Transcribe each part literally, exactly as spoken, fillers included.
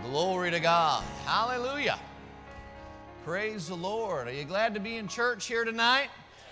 Glory to God. Hallelujah. Praise the Lord. Are you glad to be in church here tonight?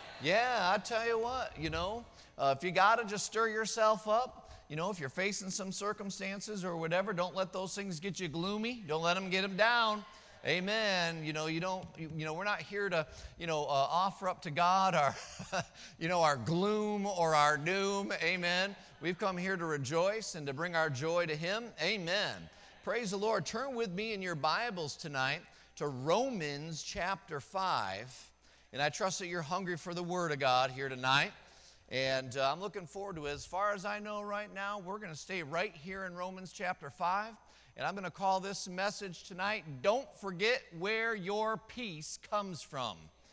Yeah, I tell you what, you know, uh, if you got to just stir yourself up, you know, if you're facing some circumstances or whatever, don't let those things get you gloomy. Don't let them get them down. Amen. You know, you don't, you, you know, we're not here to, you know, uh, offer up to God our, you know, our gloom or our doom. Amen. We've come here to rejoice and to bring our joy to Him. Amen. Praise the Lord. Turn with me in your Bibles tonight to Romans chapter five. And I trust that you're hungry for the Word of God here tonight. And uh, I'm looking forward to it. As far as I know right now, we're going to stay right here in Romans chapter five. And I'm going to call this message tonight, Don't Forget Where Your Peace Comes From.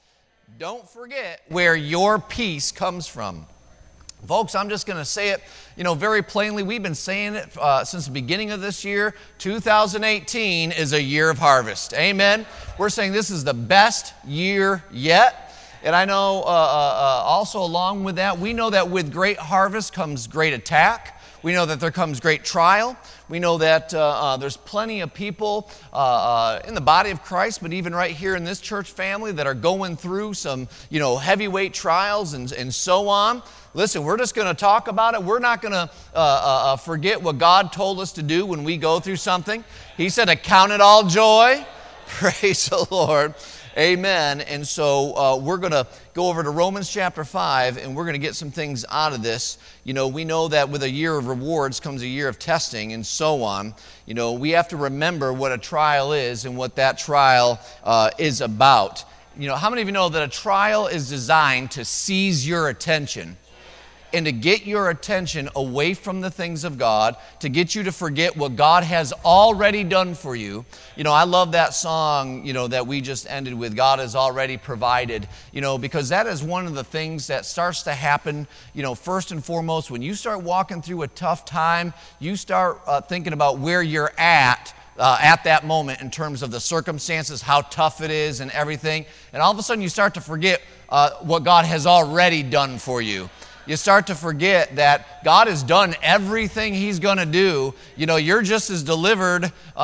Don't forget where your peace comes from. Folks, I'm just going to say it, you know, very plainly. We've been saying it uh, since the beginning of this year. two thousand eighteen is a year of harvest. Amen. We're saying this is the best year yet. And I know uh, uh, also along with that, we know that with great harvest comes great attack. We know that there comes great trial. We know that uh, uh, there's plenty of people uh, uh, in the body of Christ, but even right here in this church family that are going through some, you know, heavyweight trials and, and so on. Listen, we're just going to talk about it. We're not going to uh, uh, forget what God told us to do when we go through something. He said to count it all joy. Praise the Lord. Amen. And so uh, we're going to go over to Romans chapter five, and we're going to get some things out of this. You know, we know that with a year of rewards comes a year of testing and so on. You know, we have to remember what a trial is and what that trial uh, is about. You know, how many of you know that a trial is designed to seize your attention and to get your attention away from the things of God, to get you to forget what God has already done for you? You know, I love that song, you know, that we just ended with, God has already provided, you know, because that is one of the things that starts to happen, you know, first and foremost, when you start walking through a tough time, you start uh, thinking about where you're at Uh, at that moment in terms of the circumstances, how tough it is and everything. And all of a sudden you start to forget uh, what God has already done for you. You start to forget that God has done everything He's going to do. You know, you're just as delivered uh, uh,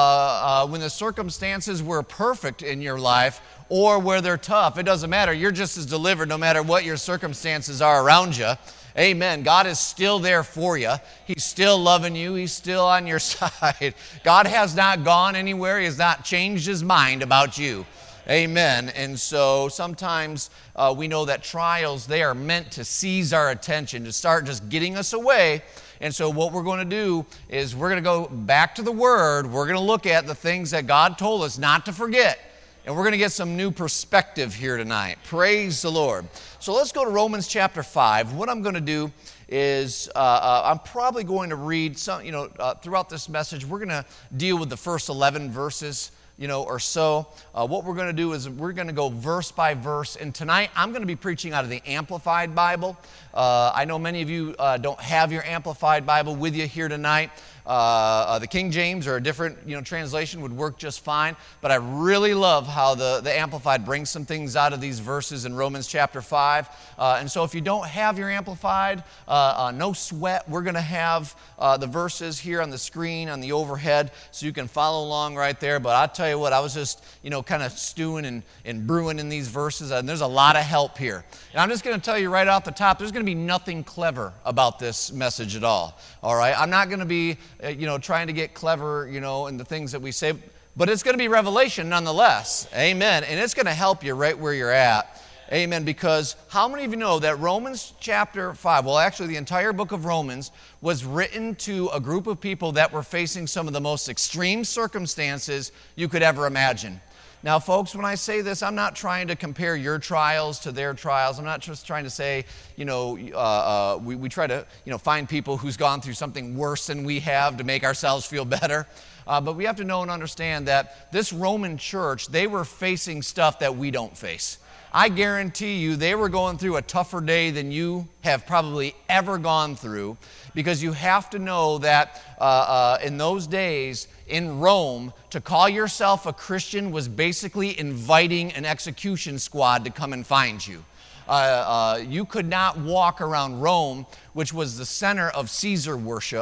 uh, when the circumstances were perfect in your life or where they're tough. It doesn't matter. You're just as delivered no matter what your circumstances are around you. Amen. God is still there for you. He's still loving you. He's still on your side. God has not gone anywhere. He has not changed His mind about you. Amen. And so sometimes uh, we know that trials, they are meant to seize our attention, to start just getting us away. And so what we're going to do is we're going to go back to the Word. We're going to look at the things that God told us not to forget. And we're going to get some new perspective here tonight. Praise the Lord. So let's go to Romans chapter five. What I'm going to do is uh, uh, I'm probably going to read some, you know, uh, throughout this message, we're going to deal with the first eleven verses, you know, or so. Uh, what we're going to do is we're going to go verse by verse. And tonight I'm going to be preaching out of the Amplified Bible. Uh, I know many of you uh, don't have your Amplified Bible with you here tonight. Uh, uh, the King James or a different, you know, translation would work just fine. But I really love how the, the Amplified brings some things out of these verses in Romans chapter five. Uh, and so if you don't have your Amplified, uh, uh, no sweat. We're going to have uh, the verses here on the screen, on the overhead, so you can follow along right there. But I'll tell you what, I was just, you know, kind of stewing and, and brewing in these verses, and there's a lot of help here. And I'm just going to tell you right off the top, there's going to be nothing clever about this message at all. All right? I'm not going to be, uh, you know, trying to get clever, you know, in the things that we say, but it's going to be revelation nonetheless. Amen. And it's going to help you right where you're at. Amen. Because how many of you know that Romans chapter five, well, actually the entire book of Romans was written to a group of people that were facing some of the most extreme circumstances you could ever imagine. Now, folks, when I say this, I'm not trying to compare your trials to their trials. I'm not just trying to say, you know, uh, uh, we, we try to, you know, find people who's gone through something worse than we have to make ourselves feel better. Uh, but we have to know and understand that this Roman church, they were facing stuff that we don't face. I guarantee you they were going through a tougher day than you have probably ever gone through, because you have to know that uh, uh, in those days in Rome, to call yourself a Christian was basically inviting an execution squad to come and find you. Uh, uh, you could not walk around Rome, which was the center of Caesar worship.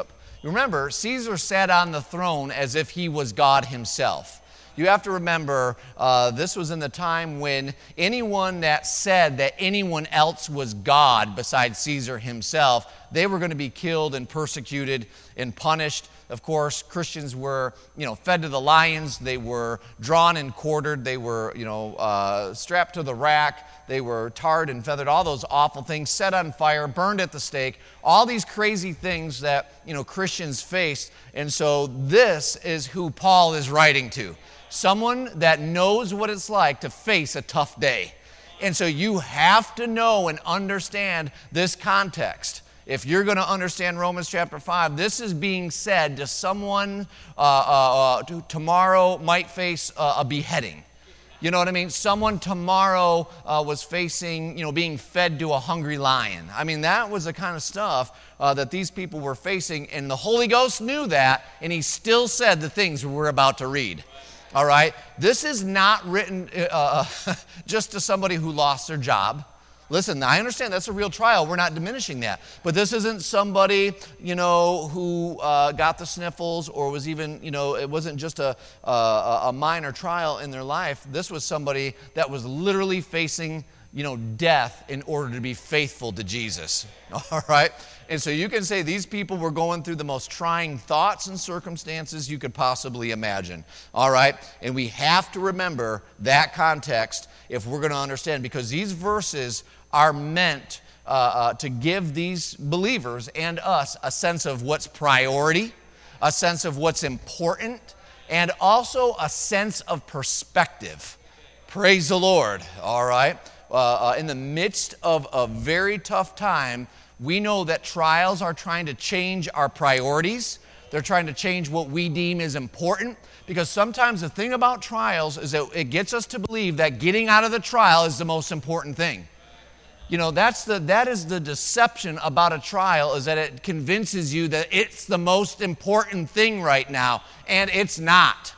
Remember, Caesar sat on the throne as if he was God himself. You have to remember, uh, this was in the time when anyone that said that anyone else was God besides Caesar himself, they were going to be killed and persecuted and punished. Of course, Christians were, you know, fed to the lions. They were drawn and quartered. They were, you know, uh, strapped to the rack. They were tarred and feathered, all those awful things, set on fire, burned at the stake, all these crazy things that, you know, Christians faced. And so this is who Paul is writing to. Someone that knows what it's like to face a tough day. And so you have to know and understand this context. If you're going to understand Romans chapter five, this is being said to someone uh, uh, uh, tomorrow might face uh, a beheading. You know what I mean? Someone tomorrow uh, was facing, you know, being fed to a hungry lion. I mean, that was the kind of stuff uh, that these people were facing, and the Holy Ghost knew that, and he still said the things we're about to read. All right? This is not written uh, just to somebody who lost their job. Listen, I understand that's a real trial. We're not diminishing that. But this isn't somebody, you know, who uh, got the sniffles or was even, you know, it wasn't just a, a, a minor trial in their life. This was somebody that was literally facing, you know, death in order to be faithful to Jesus. All right? And so you can say these people were going through the most trying thoughts and circumstances you could possibly imagine. All right? And we have to remember that context if we're going to understand, because these verses are meant uh, uh, to give these believers and us a sense of what's priority, a sense of what's important, and also a sense of perspective. Praise the Lord. All right? Uh, uh, in the midst of a very tough time, we know that trials are trying to change our priorities. They're trying to change what we deem is important. Because sometimes the thing about trials is that it gets us to believe that getting out of the trial is the most important thing. You know, that's the, that is the deception about a trial, is that it convinces you that it's the most important thing right now, and it's not.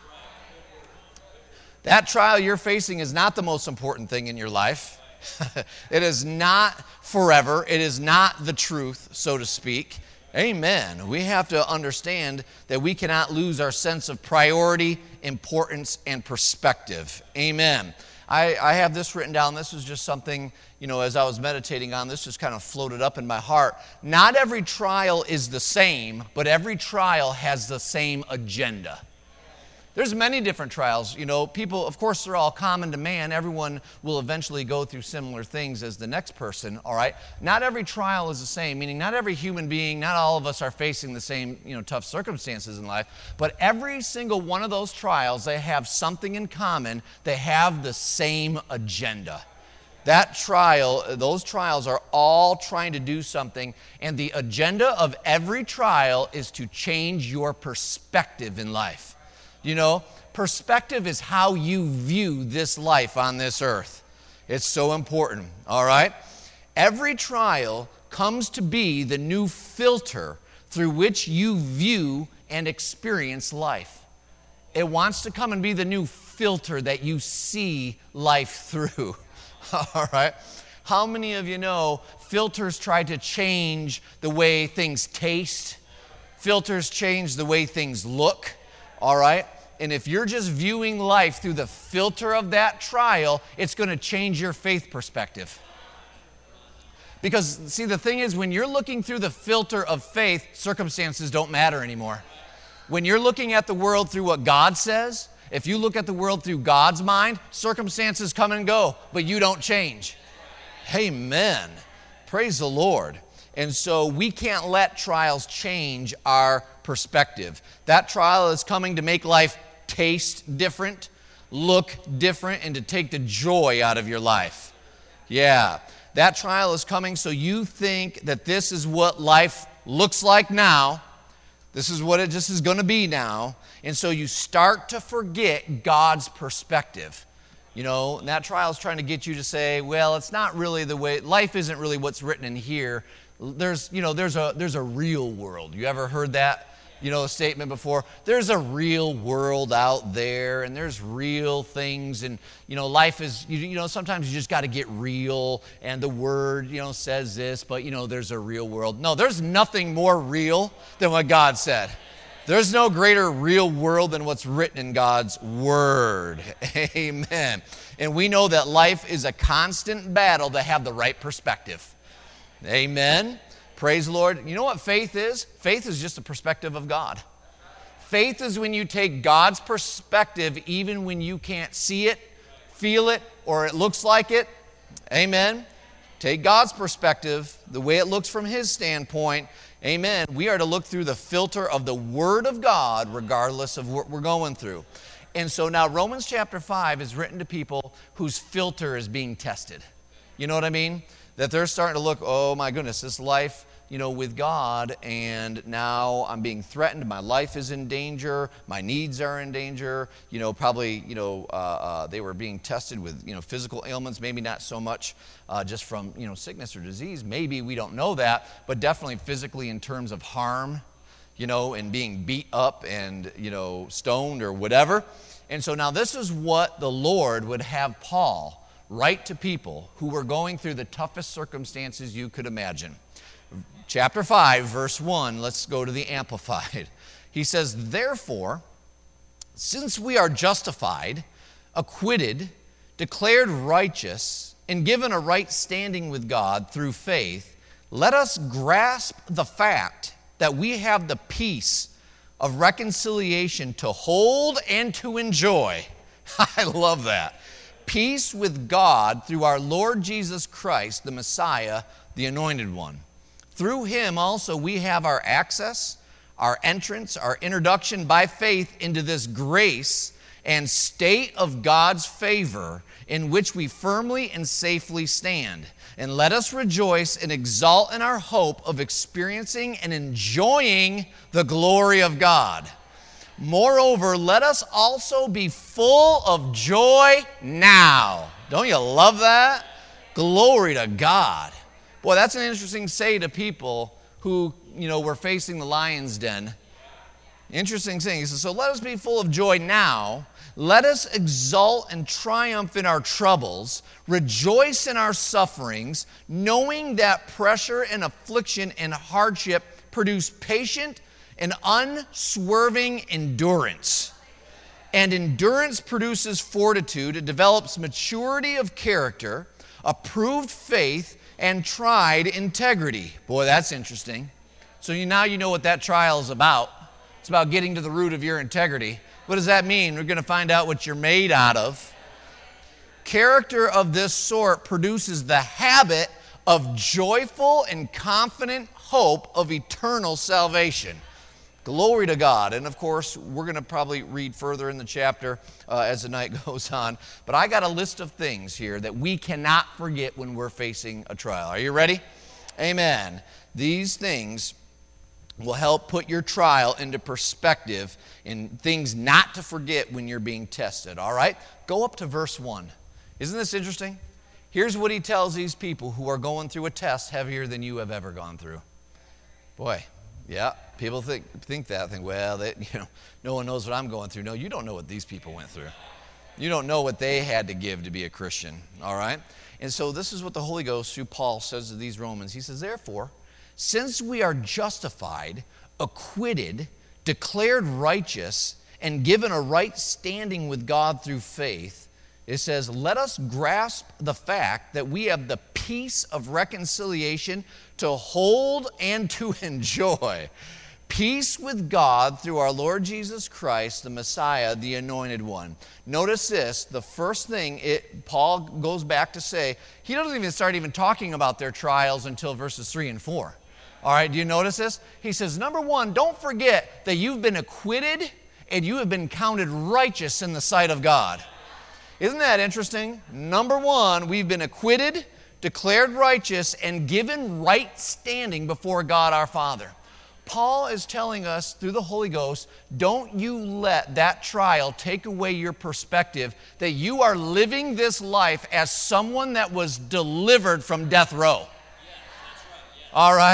That trial you're facing is not the most important thing in your life. It is not forever. It is not the truth, so to speak. Amen. We have to understand that we cannot lose our sense of priority, importance, and perspective. Amen. I, I have this written down. This was just something, you know, as I was meditating on, this just kind of floated up in my heart. Not every trial is the same, but every trial has the same agenda. There's many different trials. You know, people, of course, they're all common to man. Everyone will eventually go through similar things as the next person, all right? Not every trial is the same, meaning not every human being, not all of us are facing the same, you know, tough circumstances in life, but every single one of those trials, they have something in common. They have the same agenda. That trial, those trials are all trying to do something, and the agenda of every trial is to change your perspective in life. You know, perspective is how you view this life on this earth. It's so important, all right? Every trial comes to be the new filter through which you view and experience life. It wants to come and be the new filter that you see life through, all right? How many of you know filters try to change the way things taste? Filters change the way things look, all right? And if you're just viewing life through the filter of that trial, it's going to change your faith perspective. Because, see, the thing is, when you're looking through the filter of faith, circumstances don't matter anymore. When you're looking at the world through what God says, if you look at the world through God's mind, circumstances come and go, but you don't change. Amen. Praise the Lord. And so we can't let trials change our perspective. That trial is coming to make life taste different, look different, and to take the joy out of your life. Yeah, that trial is coming so you think that this is what life looks like now. This is what it just is going to be now. And so you start to forget God's perspective. You know, and that trial is trying to get you to say, well, it's not really the way, life isn't really what's written in here. There's, you know, there's a there's a real world. You ever heard that? you know, a statement before. There's a real world out there, and there's real things, and, you know, life is, you, you know, sometimes you just got to get real, and the Word, you know, says this, but, you know, there's a real world. No, there's nothing more real than what God said. There's no greater real world than what's written in God's Word. Amen. And we know that life is a constant battle to have the right perspective. Amen. Praise the Lord. You know what faith is? Faith is just a perspective of God. Faith is when you take God's perspective even when you can't see it, feel it, or it looks like it. Amen. Take God's perspective, the way it looks from His standpoint. Amen. We are to look through the filter of the Word of God regardless of what we're going through. And so now Romans chapter five is written to people whose filter is being tested. You know what I mean? That they're starting to look, oh my goodness, this life, you know, with God, and now I'm being threatened. My life is in danger. My needs are in danger. You know, probably, you know, uh, uh, they were being tested with, you know, physical ailments, maybe not so much uh, just from, you know, sickness or disease. Maybe we don't know that, but definitely physically in terms of harm, you know, and being beat up and, you know, stoned or whatever. And so now this is what the Lord would have Paul write to people who were going through the toughest circumstances you could imagine. Chapter five, verse one, let's go to the Amplified. He says, therefore, since we are justified, acquitted, declared righteous, and given a right standing with God through faith, let us grasp the fact that we have the peace of reconciliation to hold and to enjoy. I love that. Peace with God through our Lord Jesus Christ, the Messiah, the Anointed One. Through Him also we have our access, our entrance, our introduction by faith into this grace and state of God's favor in which we firmly and safely stand. And let us rejoice and exult in our hope of experiencing and enjoying the glory of God. Moreover, let us also be full of joy now. Don't you love that? Glory to God. Boy, that's an interesting say to people who, you know, were facing the lion's den. Interesting thing. He says, so let us be full of joy now. Let us exult and triumph in our troubles, rejoice in our sufferings, knowing that pressure and affliction and hardship produce patient and unswerving endurance. And endurance produces fortitude. It develops maturity of character, approved faith, and tried integrity. Boy, that's interesting. So you, now you know what that trial is about. It's about getting to the root of your integrity. What does that mean? We're going to find out what you're made out of. Character of this sort produces the habit of joyful and confident hope of eternal salvation. Glory to God. And of course, we're going to probably read further in the chapter uh, as the night goes on. But I got a list of things here that we cannot forget when we're facing a trial. Are you ready? Amen. These things will help put your trial into perspective and things not to forget when you're being tested. All right? Go up to verse one. Isn't this interesting? Here's what he tells these people who are going through a test heavier than you have ever gone through. Boy. Yeah, people think think that, think, well, they, you know, no one knows what I'm going through. No, you don't know what these people went through. You don't know what they had to give to be a Christian, all right? And so this is what the Holy Ghost, through Paul, says to these Romans. He says, therefore, since we are justified, acquitted, declared righteous, and given a right standing with God through faith, it says, let us grasp the fact that we have the peace of reconciliation to hold and to enjoy. Peace with God through our Lord Jesus Christ, the Messiah, the Anointed One. Notice this, the first thing it, Paul goes back to say, he doesn't even start even talking about their trials until verses three and four. All right, do you notice this? He says, number one, don't forget that you've been acquitted and you have been counted righteous in the sight of God. Isn't that interesting? Number one, we've been acquitted, declared righteous, and given right standing before God our Father. Paul is telling us through the Holy Ghost, don't you let that trial take away your perspective that you are living this life as someone that was delivered from death row. All right?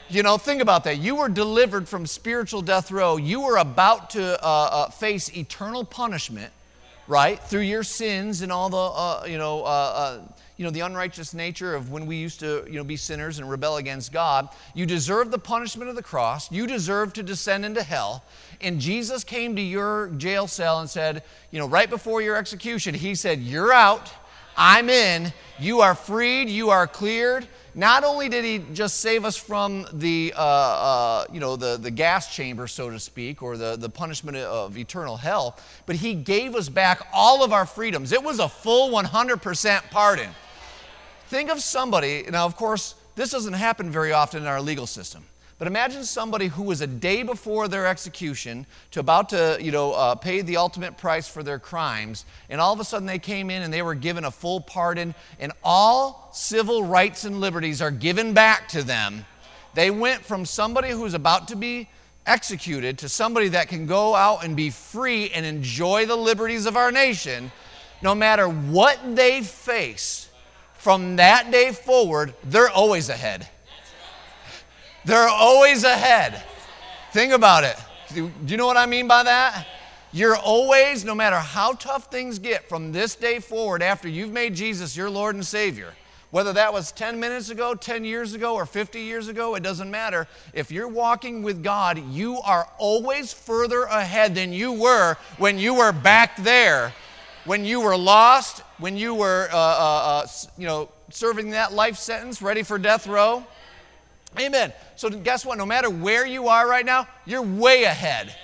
You know, think about that. You were delivered from spiritual death row. You were about to uh, uh, face eternal punishment, right, through your sins and all the, uh, you know, uh, uh, you know, the unrighteous nature of when we used to, you know, be sinners and rebel against God. You deserve the punishment of the cross. You deserve to descend into hell. And Jesus came to your jail cell and said, you know, right before your execution, he said, you're out, I'm in, you are freed, you are cleared. Not only did he just save us from the, uh, uh, you know, the, the gas chamber, so to speak, or the, the punishment of eternal hell, but he gave us back all of our freedoms. It was a full one hundred percent pardon. Think of somebody, now of course, this doesn't happen very often in our legal system, but imagine somebody who was a day before their execution to about to, you know, uh, pay the ultimate price for their crimes, and all of a sudden they came in and they were given a full pardon, and all civil rights and liberties are given back to them. They went from somebody who's about to be executed to somebody that can go out and be free and enjoy the liberties of our nation, no matter what they face. From that day forward, they're always ahead. They're always ahead. Think about it. Do you know what I mean by that? You're always, no matter how tough things get from this day forward after you've made Jesus your Lord and Savior, whether that was ten minutes ago, ten years ago, or fifty years ago, it doesn't matter. If you're walking with God, you are always further ahead than you were when you were back there, when you were lost, when you were, uh, uh, uh, you know, serving that life sentence, ready for death row. Amen. So guess what? No matter where you are right now, you're way ahead.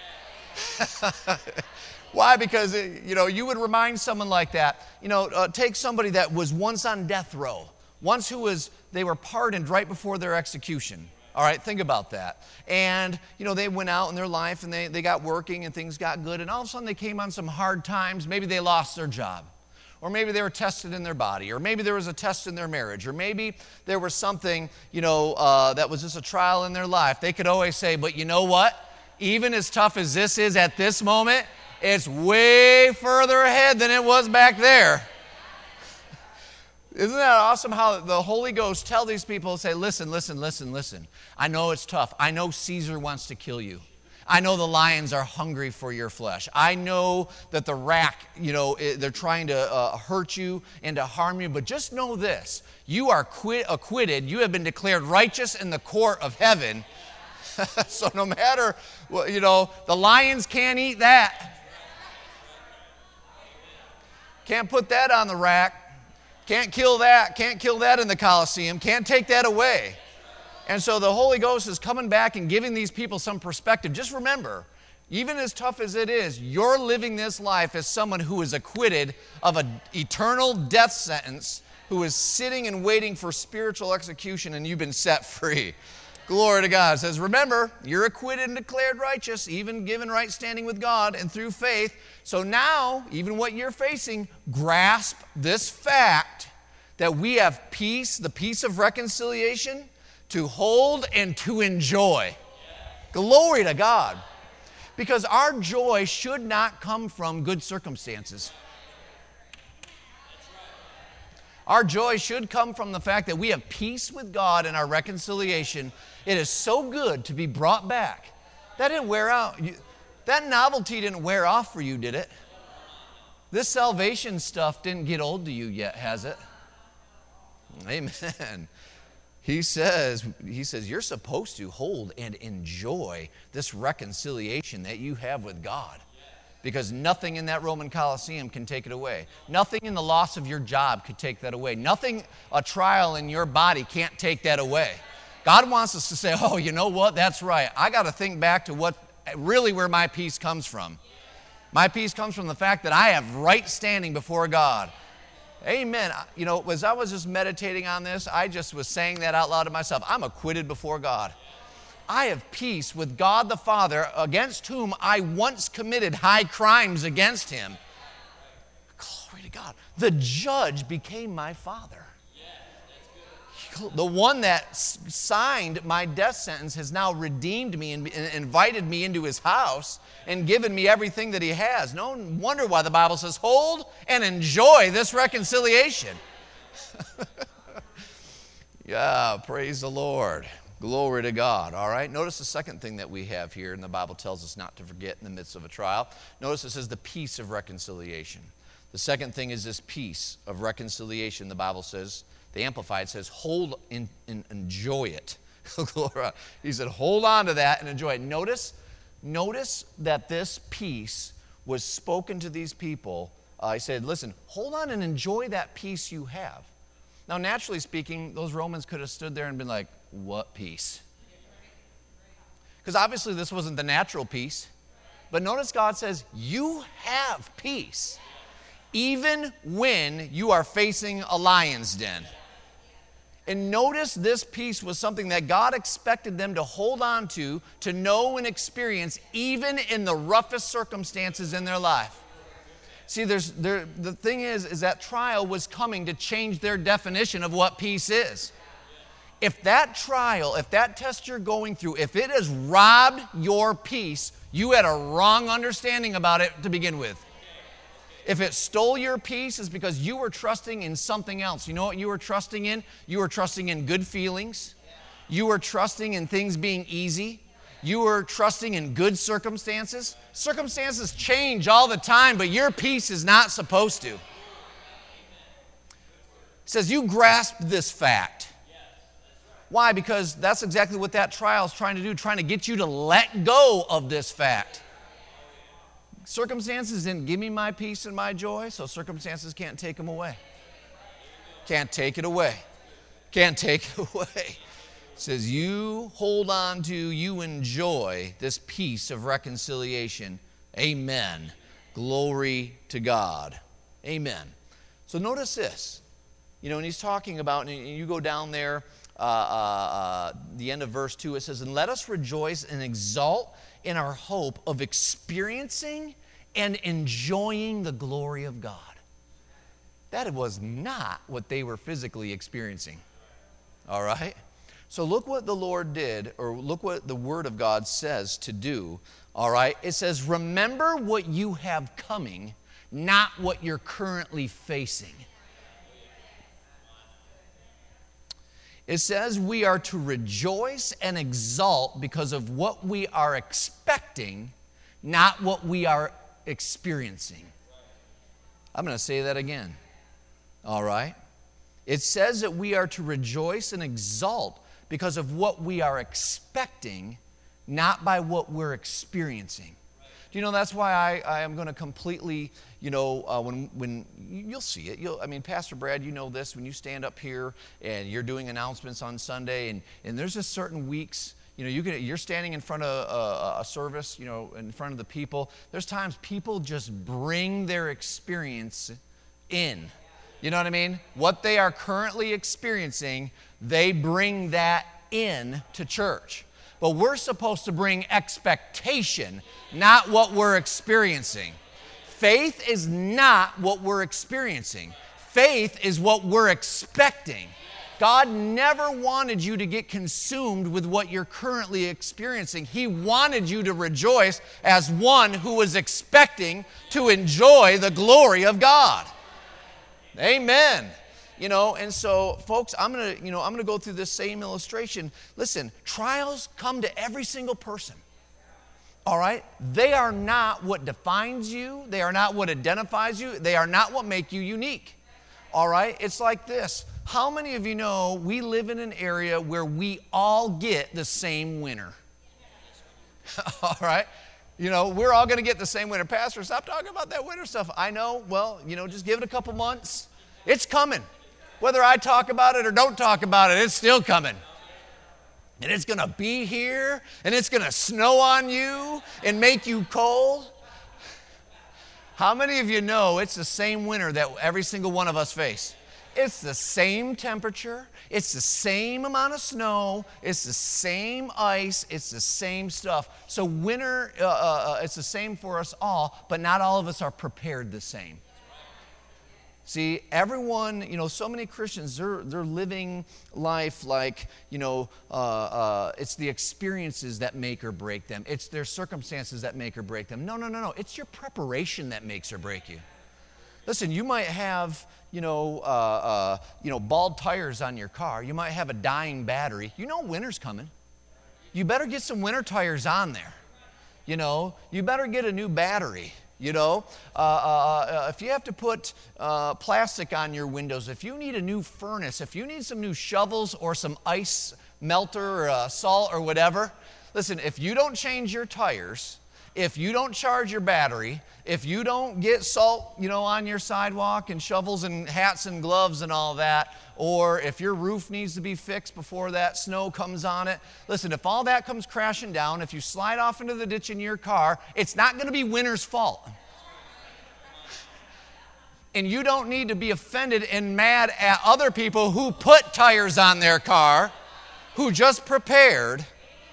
Why? Because, you know, you would remind someone like that, you know, uh, take somebody that was once on death row, once who was, they were pardoned right before their execution. All right, think about that. And, you know, they went out in their life and they, they got working and things got good, and all of a sudden they came on some hard times. Maybe they lost their job. Or maybe they were tested in their body, or maybe there was a test in their marriage, or maybe there was something, you know, uh, that was just a trial in their life. They could always say, but you know what? Even as tough as this is at this moment, it's way further ahead than it was back there. Isn't that awesome how the Holy Ghost tells these people, say, listen, listen, listen, listen. I know it's tough. I know Caesar wants to kill you. I know the lions are hungry for your flesh. I know that the rack, you know, they're trying to uh, hurt you and to harm you. But just know this, you are quit, acquitted. You have been declared righteous in the court of heaven. So no matter, you know, the lions can't eat that. Can't put that on the rack. Can't kill that. Can't kill that in the Colosseum. Can't take that away. And so the Holy Ghost is coming back and giving these people some perspective. Just remember, even as tough as it is, you're living this life as someone who is acquitted of an eternal death sentence, who is sitting and waiting for spiritual execution, and you've been set free. Glory to God. It says, remember, you're acquitted and declared righteous, even given right standing with God and through faith. So now, even what you're facing, grasp this fact that we have peace, the peace of reconciliation, to hold and to enjoy. Glory to God. Because our joy should not come from good circumstances. Our joy should come from the fact that we have peace with God in our reconciliation. It is so good to be brought back. That didn't wear out. That novelty didn't wear off for you, did it? This salvation stuff didn't get old to you yet, has it? Amen. He says, he says, you're supposed to hold and enjoy this reconciliation that you have with God. Because nothing in that Roman Colosseum can take it away. Nothing in the loss of your job could take that away. Nothing, a trial in your body can't take that away. God wants us to say, oh, you know what? That's right. I got to think back to what really where my peace comes from. My peace comes from the fact that I have right standing before God. Amen. You know, as I was just meditating on this, I just was saying that out loud to myself. I'm acquitted before God. I have peace with God the Father, against whom I once committed high crimes against him. Glory to God. The judge became my father. The one that signed my death sentence has now redeemed me and invited me into his house and given me everything that he has. No wonder why the Bible says, hold and enjoy this reconciliation. Yeah, praise the Lord. Glory to God, all right? Notice the second thing that we have here, and the Bible tells us not to forget in the midst of a trial. Notice it says the peace of reconciliation. The second thing is this peace of reconciliation. The Bible says, the Amplified says, hold and enjoy it. He said, hold on to that and enjoy it. Notice, notice that this peace was spoken to these people. Uh, he said, listen, hold on and enjoy that peace you have. Now, naturally speaking, those Romans could have stood there and been like, what peace? Because obviously this wasn't the natural peace. But notice God says, you have peace, even when you are facing a lion's den. And notice this peace was something that God expected them to hold on to, to know and experience, even in the roughest circumstances in their life. See, there's, there, the thing is, is that trial was coming to change their definition of what peace is. If that trial, if that test you're going through, if it has robbed your peace, you had a wrong understanding about it to begin with. If it stole your peace, it's because you were trusting in something else. You know what you were trusting in? You were trusting in good feelings. You were trusting in things being easy. You were trusting in good circumstances. Circumstances change all the time, but your peace is not supposed to. It says you grasped this fact. Why? Because that's exactly what that trial is trying to do, trying to get you to let go of this fact. Circumstances didn't give me my peace and my joy, so circumstances can't take them away. Can't take it away. Can't take it away. It says you hold on to, you enjoy this peace of reconciliation. Amen. Glory to God. Amen. So notice this. You know, and he's talking about, and you go down there, uh, uh, uh, the end of verse two, it says, and let us rejoice and exult in our hope of experiencing and enjoying the glory of God. That was not what they were physically experiencing. All right? So look what the Lord did, or look what the Word of God says to do. All right? It says, remember what you have coming, not what you're currently facing. It says we are to rejoice and exult because of what we are expecting, not what we are experiencing. I'm going to say that again. All right? It says that we are to rejoice and exult because of what we are expecting, not by what we're experiencing. Do you know that's why I, I am going to completely, you know, uh, when when you'll see it. You'll, I mean, Pastor Brad, you know this. When you stand up here and you're doing announcements on Sunday, and, and there's just certain weeks, you know, you can, you're standing in front of a, a service, you know, in front of the people. There's times people just bring their experience in. You know what I mean? What they are currently experiencing, they bring that in to church. But we're supposed to bring expectation, not what we're experiencing. Faith is not what we're experiencing. Faith is what we're expecting. God never wanted you to get consumed with what you're currently experiencing. He wanted you to rejoice as one who was expecting to enjoy the glory of God. Amen. You know, and so, folks, I'm going to, you know, I'm going to go through this same illustration. Listen, trials come to every single person. All right? They are not what defines you. They are not what identifies you. They are not what make you unique. All right? It's like this. How many of you know we live in an area where we all get the same winter? All right? You know, we're all going to get the same winter. Pastor, stop talking about that winter stuff. I know. Well, you know, just give it a couple months. It's coming. Whether I talk about it or don't talk about it, it's still coming. And it's going to be here, and it's going to snow on you and make you cold. How many of you know it's the same winter that every single one of us face? It's the same temperature. It's the same amount of snow. It's the same ice. It's the same stuff. So winter, uh, uh, it's the same for us all, but not all of us are prepared the same. See, everyone, you know, so many Christians, they're, they're living life like, you know, uh, uh, it's the experiences that make or break them. It's their circumstances that make or break them. No, no, no, no. It's your preparation that makes or break you. Listen, you might have, you know, uh, uh, you know, bald tires on your car. You might have a dying battery. You know winter's coming. You better get some winter tires on there. You know, you better get a new battery. You know, uh, uh, if you have to put uh, plastic on your windows, if you need a new furnace, if you need some new shovels or some ice melter or uh, salt or whatever, listen, if you don't change your tires, if you don't charge your battery, if you don't get salt, you know, on your sidewalk and shovels and hats and gloves and all that, or if your roof needs to be fixed before that snow comes on it, listen, if all that comes crashing down, if you slide off into the ditch in your car, it's not going to be winter's fault. And you don't need to be offended and mad at other people who put tires on their car, who just prepared,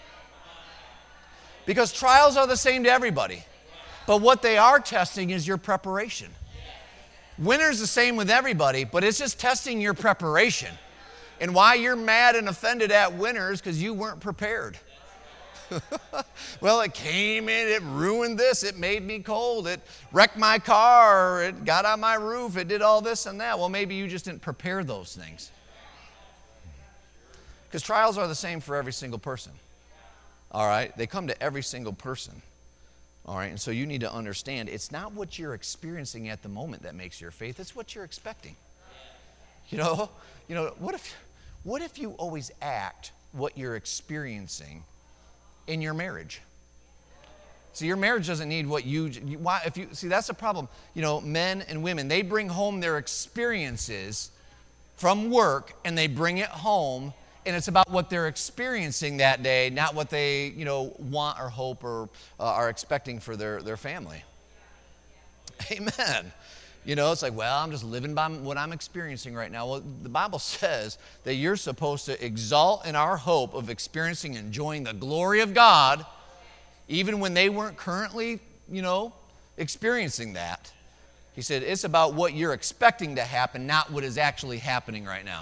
because trials are the same to everybody. But what they are testing is your preparation. Winter's the same with everybody, but it's just testing your preparation. And why you're mad and offended at winter is because you weren't prepared. Well, it came in, it ruined this, it made me cold, it wrecked my car, it got on my roof, it did all this and that. Well, maybe you just didn't prepare those things. Because trials are the same for every single person. All right? They come to every single person. All right? And so you need to understand, it's not what you're experiencing at the moment that makes your faith, it's what you're expecting. You know, you know, what if what if you always act what you're experiencing in your marriage? See, your marriage doesn't need what you, you why if you see that's the problem. You know, men and women, they bring home their experiences from work and they bring it home. And it's about what they're experiencing that day, not what they, you know, want or hope or uh, are expecting for their, their family. Amen. You know, it's like, well, I'm just living by what I'm experiencing right now. Well, the Bible says that you're supposed to exalt in our hope of experiencing and enjoying the glory of God, even when they weren't currently, you know, experiencing that. He said, it's about what you're expecting to happen, not what is actually happening right now.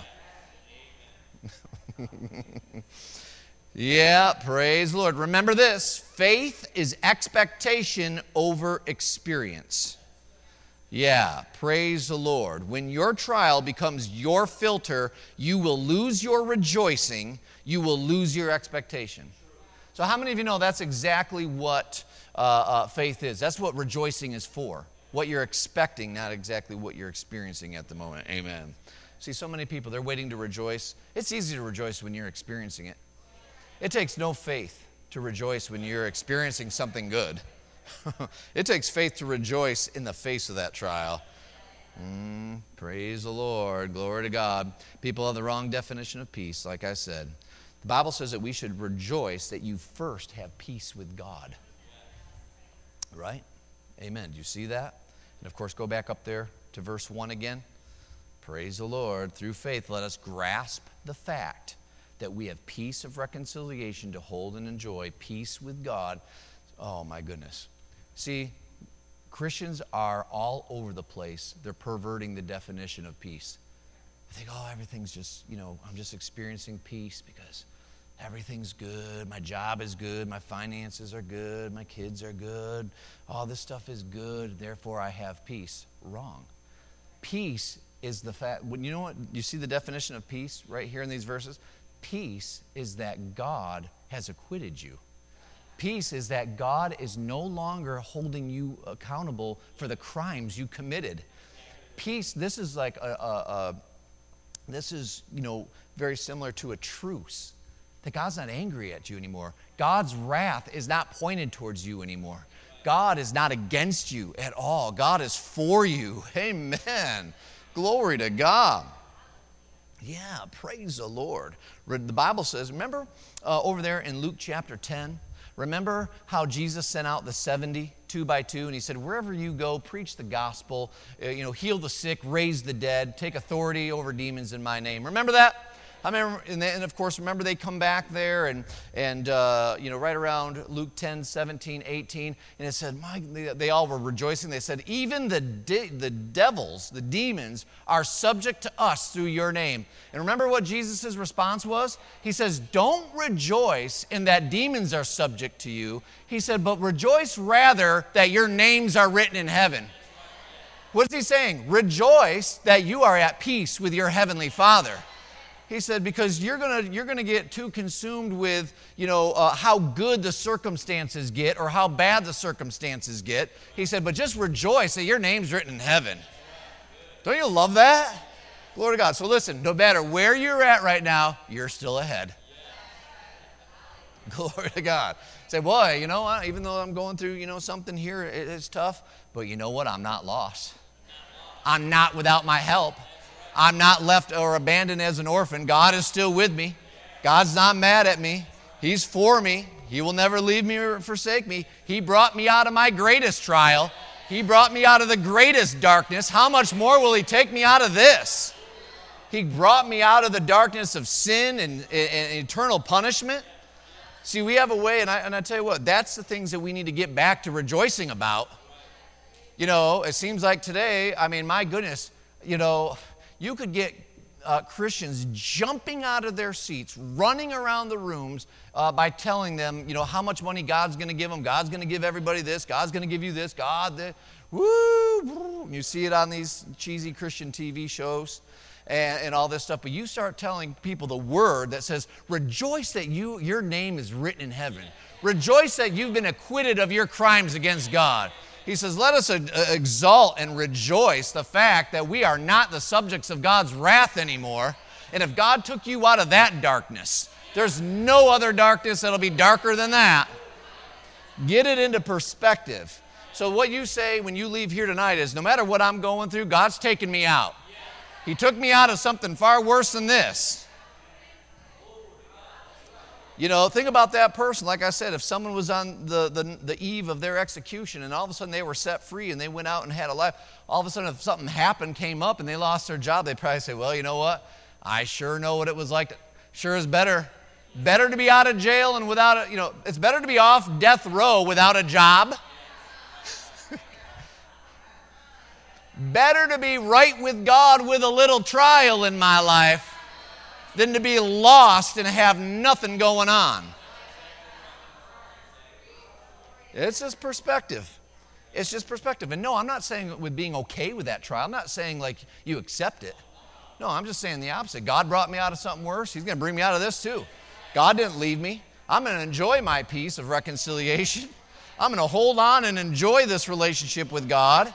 Yeah, praise the Lord. Remember this, faith is expectation over experience. Yeah, praise the Lord. When your trial becomes your filter, you will lose your rejoicing, you will lose your expectation. So how many of you know that's exactly what uh, uh, faith is? That's what rejoicing is for. What you're expecting, not exactly what you're experiencing at the moment. Amen. See, so many people, they're waiting to rejoice. It's easy to rejoice when you're experiencing it. It takes no faith to rejoice when you're experiencing something good. It takes faith to rejoice in the face of that trial. Mm, praise the Lord. Glory to God. People have the wrong definition of peace, like I said. The Bible says that we should rejoice that you first have peace with God. Right? Amen. Do you see that? And of course, go back up there to verse one again. Praise the Lord. Through faith, let us grasp the fact that we have peace of reconciliation to hold and enjoy, peace with God. Oh, my goodness. See, Christians are all over the place. They're perverting the definition of peace. They think, oh, everything's just, you know, I'm just experiencing peace because everything's good. My job is good. My finances are good. My kids are good. All this stuff is good. Therefore, I have peace. Wrong. Peace is the fact, when you know what, you see the definition of peace right here in these verses? Peace is that God has acquitted you. Peace is that God is no longer holding you accountable for the crimes you committed. Peace, this is like a, a, a this is, you know, very similar to a truce. That God's not angry at you anymore. God's wrath is not pointed towards you anymore. God is not against you at all. God is for you. Amen. Glory to God. Yeah, praise the Lord. The Bible says, remember uh, over there in Luke chapter ten, remember how Jesus sent out the seventy, two by two, and he said, wherever you go, preach the gospel, uh, you know, heal the sick, raise the dead, take authority over demons in my name. Remember that? I remember, and, they, and of course, remember they come back there and, and uh, you know, right around Luke ten, seventeen, eighteen, and it said, my, they, they all were rejoicing. They said, even the, de- the devils, the demons, are subject to us through your name. And remember what Jesus' response was? He says, don't rejoice in that demons are subject to you. He said, but rejoice rather that your names are written in heaven. What's he saying? Rejoice that you are at peace with your heavenly Father. He said, because you're gonna you're gonna get too consumed with, you know, uh, how good the circumstances get or how bad the circumstances get. He said, but just rejoice that your name's written in heaven. Don't you love that? Glory to God. So listen, no matter where you're at right now, you're still ahead. Glory to God. Say, boy, you know what? Even though I'm going through, you know, something here, it, it's tough. But you know what? I'm not lost. I'm not without my help. I'm not left or abandoned as an orphan. God is still with me. God's not mad at me. He's for me. He will never leave me or forsake me. He brought me out of my greatest trial. He brought me out of the greatest darkness. How much more will He take me out of this? He brought me out of the darkness of sin and, and, and eternal punishment. See, we have a way, and I, and I tell you what, that's the things that we need to get back to rejoicing about. You know, it seems like today, I mean, my goodness, you know, you could get uh, Christians jumping out of their seats, running around the rooms uh, by telling them, you know, how much money God's going to give them. God's going to give everybody this. God's going to give you this. God, this. Woo! You see it on these cheesy Christian T V shows and, and all this stuff. But you start telling people the word that says, rejoice that you your name is written in heaven. Rejoice that you've been acquitted of your crimes against God. He says, let us exalt and rejoice the fact that we are not the subjects of God's wrath anymore. And if God took you out of that darkness, there's no other darkness that'll be darker than that. Get it into perspective. So what you say when you leave here tonight is, no matter what I'm going through, God's taken me out. He took me out of something far worse than this. You know, think about that person. Like I said, if someone was on the, the, the eve of their execution and all of a sudden they were set free and they went out and had a life, all of a sudden if something happened, came up, and they lost their job, they'd probably say, well, you know what? I sure know what it was like. To, sure is better. Better to be out of jail and without a, you know, it's better to be off death row without a job. Better to be right with God with a little trial in my life than to be lost and have nothing going on. It's just perspective. It's just perspective. And no, I'm not saying with being okay with that trial. I'm not saying like you accept it. No, I'm just saying the opposite. God brought me out of something worse. He's going to bring me out of this too. God didn't leave me. I'm going to enjoy my peace of reconciliation. I'm going to hold on and enjoy this relationship with God.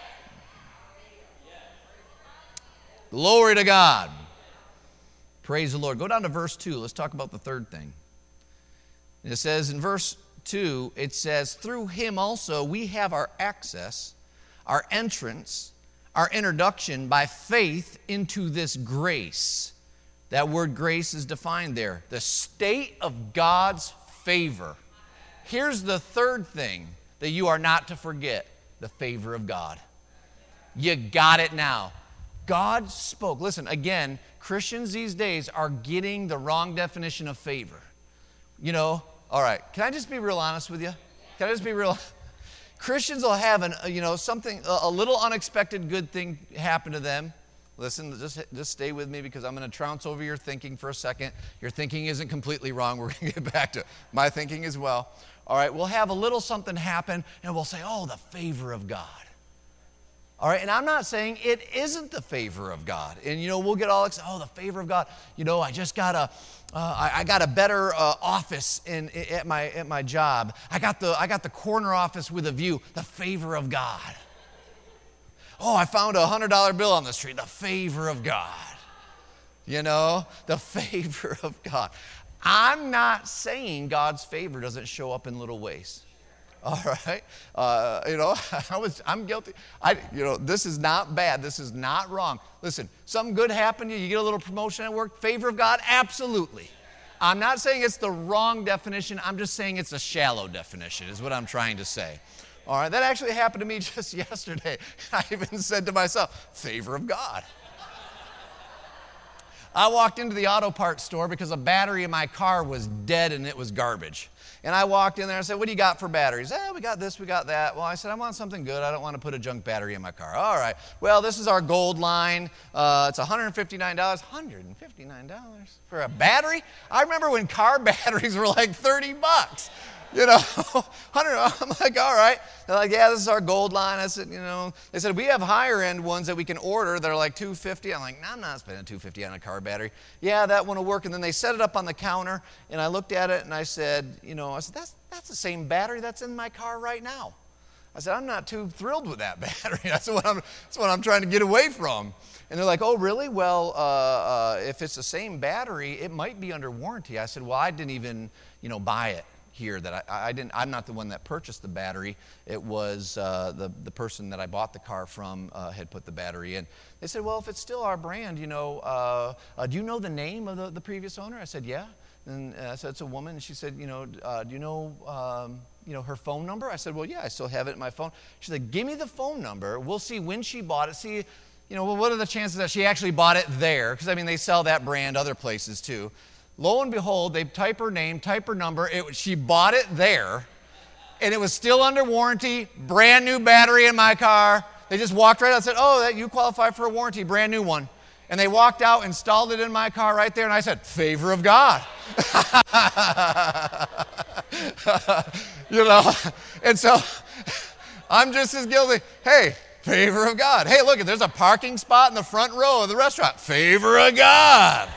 Glory to God. Praise the Lord. Go down to verse two. Let's talk about the third thing. It says in verse two, it says, through Him also we have our access, our entrance, our introduction by faith into this grace. That word grace is defined there. The state of God's favor. Here's the third thing that you are not to forget, the favor of God. You got it now. God spoke. Listen, again, Christians these days are getting the wrong definition of favor. You know, all right, can I just be real honest with you? Can I just be real? Christians will have an, you know, something, a little unexpected good thing happen to them. Listen, just, just stay with me because I'm going to trounce over your thinking for a second. Your thinking isn't completely wrong. We're going to get back to my thinking as well. All right, we'll have a little something happen and we'll say, oh, the favor of God. All right, and I'm not saying it isn't the favor of God. And, you know, we'll get all excited, oh, the favor of God. You know, I just got a, uh, I, I got a better uh, office in, at, my, at my job. I got, the, I got the corner office with a view, the favor of God. Oh, I found a one hundred dollar bill on the street, the favor of God. You know, the favor of God. I'm not saying God's favor doesn't show up in little ways. All right, uh, you know, I was, I'm guilty. I, you know, this is not bad. This is not wrong. Listen, something good happened to you. You get a little promotion at work. Favor of God, absolutely. I'm not saying it's the wrong definition. I'm just saying it's a shallow definition is what I'm trying to say. All right, that actually happened to me just yesterday. I even said to myself, favor of God. I walked into the auto parts store because a battery in my car was dead and it was garbage. And I walked in there and said, what do you got for batteries? Eh, we got this, we got that. Well, I said, I want something good. I don't want to put a junk battery in my car. All right. Well, this is our gold line. Uh, it's one hundred fifty-nine dollars. one hundred fifty-nine dollars for a battery? I remember when car batteries were like thirty bucks. You know, one hundred dollars. I'm like, all right. They're like, yeah, this is our gold line. I said, you know, they said, we have higher end ones that we can order that are like two hundred fifty dollars. I'm like, no, I'm not spending two hundred fifty dollars on a car battery. Yeah, that one will work. And then they set it up on the counter, and I looked at it, and I said, you know, I said, that's, that's the same battery that's in my car right now. I said, I'm not too thrilled with that battery. That's what I'm, that's what I'm trying to get away from. And they're like, oh, really? Well, uh, uh, if it's the same battery, it might be under warranty. I said, well, I didn't even, you know, buy it here. That I, I didn't. I'm not the one that purchased the battery. It was uh, the the person that I bought the car from uh, had put the battery in. They said, well, if it's still our brand, you know, uh, uh, do you know the name of the, the previous owner? I said, yeah. And uh, I said, it's a woman. And she said, you know, uh, do you know, um, you know, her phone number? I said, well, yeah, I still have it in my phone. She said, give me the phone number. We'll see when she bought it. See. You know, well, what are the chances that she actually bought it there? Because, I mean, they sell that brand other places, too. Lo and behold, they type her name, type her number. It, she bought it there, and it was still under warranty, brand new battery in my car. They just walked right out and said, oh, that you qualify for a warranty, brand new one. And they walked out, installed it in my car right there, and I said, favor of God. You know, and so I'm just as guilty. Hey, favor of God. Hey, look, there's a parking spot in the front row of the restaurant. Favor of God.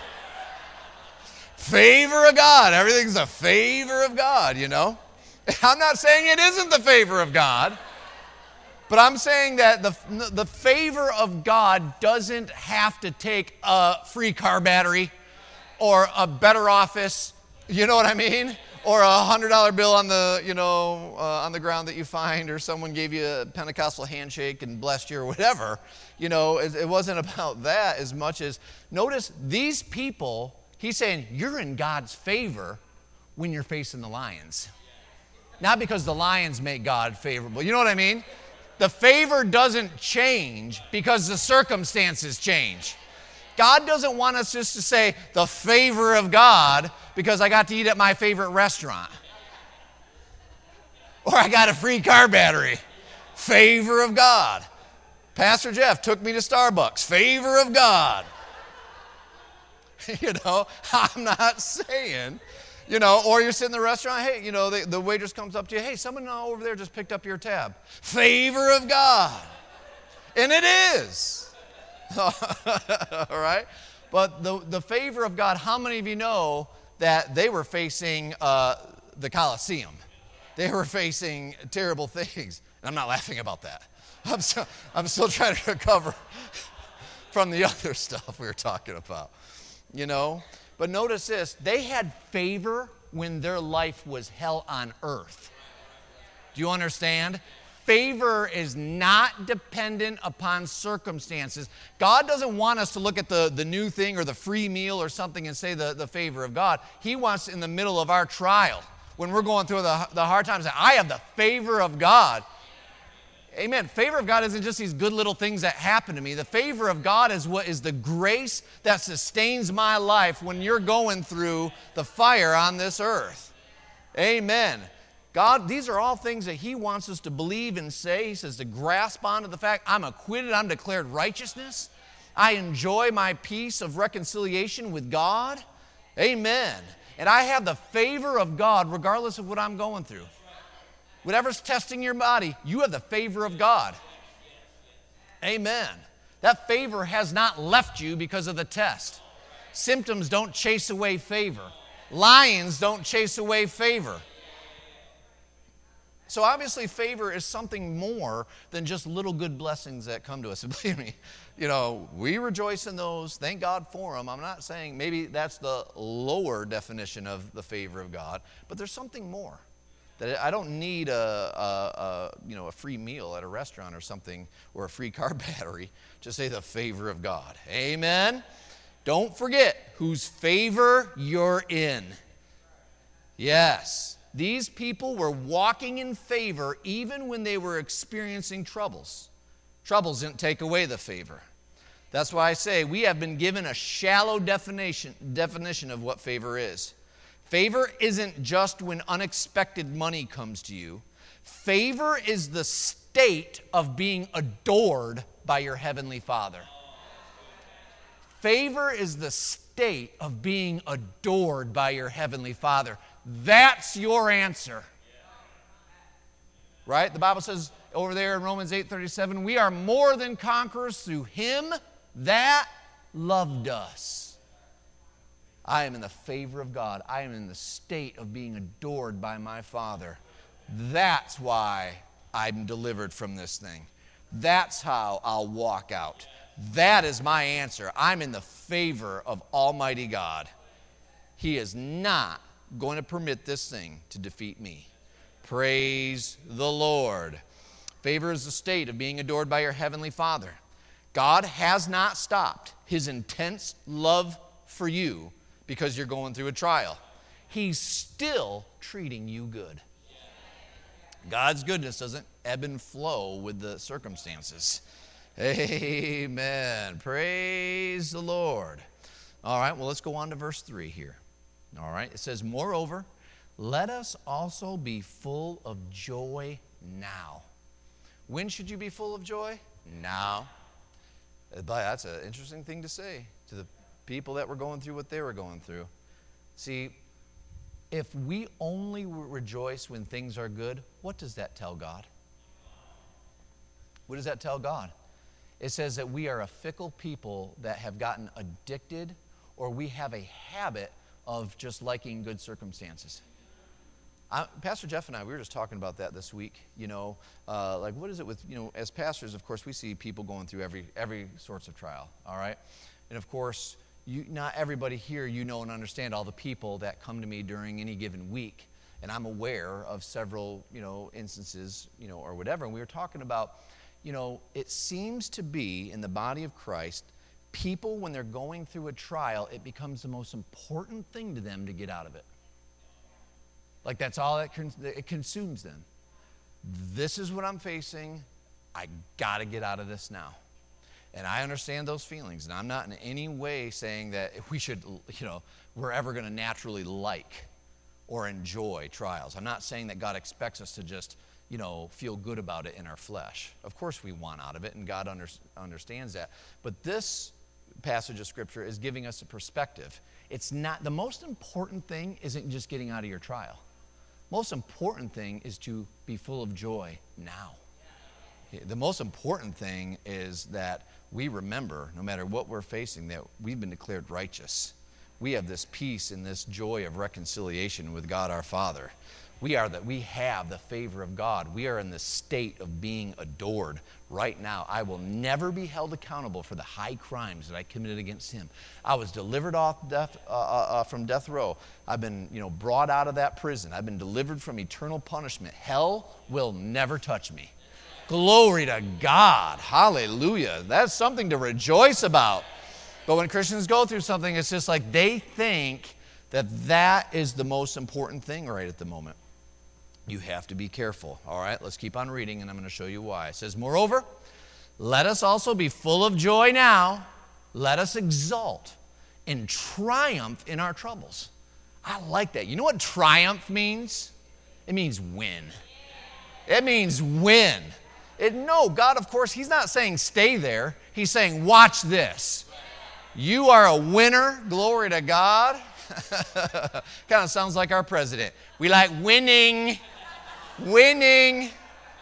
Favor of God. Everything's a favor of God, you know. I'm not saying it isn't the favor of God, but I'm saying that the, the favor of God doesn't have to take a free car battery or a better office, you know what I mean? Or a one hundred dollar bill on the, you know, uh, on the ground that you find, or someone gave you a Pentecostal handshake and blessed you or whatever. You know, it, it wasn't about that as much as, notice these people, he's saying, you're in God's favor when you're facing the lions. Not because the lions make God favorable. You know what I mean? The favor doesn't change because the circumstances change. God doesn't want us just to say the favor of God because I got to eat at my favorite restaurant. Or I got a free car battery. Favor of God. Pastor Jeff took me to Starbucks. Favor of God. You know, I'm not saying, you know, or you're sitting in the restaurant, hey, you know, the, the waitress comes up to you, hey, someone over there just picked up your tab. Favor of God. And it is. All right? But the, the favor of God, how many of you know that they were facing uh, the Colosseum? They were facing terrible things. And I'm not laughing about that. I'm, so, I'm still trying to recover from the other stuff we were talking about. You know? But notice this. They had favor when their life was hell on earth. Do you understand? Favor is not dependent upon circumstances. God doesn't want us to look at the, the new thing or the free meal or something and say the, the favor of God. He wants in the middle of our trial, when we're going through the, the hard times, I have the favor of God. Amen. Favor of God isn't just these good little things that happen to me. The favor of God is what is the grace that sustains my life when you're going through the fire on this earth. Amen. God, these are all things that He wants us to believe and say. He says to grasp onto the fact, I'm acquitted, I'm declared righteousness. I enjoy my peace of reconciliation with God. Amen. And I have the favor of God regardless of what I'm going through. Whatever's testing your body, you have the favor of God. Amen. That favor has not left you because of the test. Symptoms don't chase away favor. Lions don't chase away favor. So obviously favor is something more than just little good blessings that come to us. And believe me, you know, we rejoice in those. Thank God for them. I'm not saying maybe that's the lower definition of the favor of God, but there's something more. That I don't need a, a, a you know a free meal at a restaurant or something, or a free car battery to say the favor of God. Amen. Don't forget whose favor you're in. Yes. These people were walking in favor even when they were experiencing troubles. Troubles didn't take away the favor. That's why I say we have been given a shallow definition, definition of what favor is. Favor isn't just when unexpected money comes to you. Favor is the state of being adored by your Heavenly Father. Favor is the state of being adored by your Heavenly Father. That's your answer. right? The Bible says over there in Romans eight thirty-seven, we are more than conquerors through him that loved us. I am in the favor of God. I am in the state of being adored by my Father. That's why I'm delivered from this thing. That's how I'll walk out. That is my answer. I'm in the favor of Almighty God. He is not going to permit this thing to defeat me. Praise the Lord. Favor is the state of being adored by your Heavenly Father. God has not stopped his intense love for you because you're going through a trial. He's still treating you good. God's goodness doesn't ebb and flow with the circumstances. Amen. Praise the Lord. All right, well, let's go on to verse three here. All right, it says, moreover, let us also be full of joy now. When should you be full of joy? Now. That's an interesting thing to say to the people that were going through what they were going through. See, if we only rejoice when things are good, what does that tell God? What does that tell God? It says that we are a fickle people that have gotten addicted, or we have a habit of just liking good circumstances. I, Pastor Jeff and I, we were just talking about that this week. You know, uh, like what is it with, you know, as pastors, of course, we see people going through every every sorts of trial, all right? And of course, you, not everybody here, you know and understand all the people that come to me during any given week. And I'm aware of several, you know, instances, you know, or whatever. And we were talking about, you know, it seems to be in the body of Christ, people, when they're going through a trial, it becomes the most important thing to them to get out of it. Like that's all that cons- it consumes them. This is what I'm facing. I got to get out of this now. And I understand those feelings. And I'm not in any way saying that we should, you know, we're ever going to naturally like or enjoy trials. I'm not saying that God expects us to just, you know, feel good about it in our flesh. Of course we want out of it, and God under, understands that. But this passage of Scripture is giving us a perspective. It's not, the most important thing isn't just getting out of your trial. Most important thing is to be full of joy now. The most important thing is that we remember, no matter what we're facing, that we've been declared righteous. We have this peace and this joy of reconciliation with God our Father. We are that we have the favor of God. We are in the state of being adored right now. I will never be held accountable for the high crimes that I committed against him. I was delivered off death, uh, uh, from death row. I've been, you know, brought out of that prison. I've been delivered from eternal punishment. Hell will never touch me. Glory to God. Hallelujah. That's something to rejoice about. But when Christians go through something, it's just like they think that that is the most important thing right at the moment. You have to be careful. All right, let's keep on reading, and I'm going to show you why. It says, moreover, let us also be full of joy now. Let us exult and triumph in our troubles. I like that. You know what triumph means? It means win. It means win. It, no, God, of course, he's not saying stay there. He's saying watch this. You are a winner. Glory to God. Kind of sounds like our president. We like winning. Winning.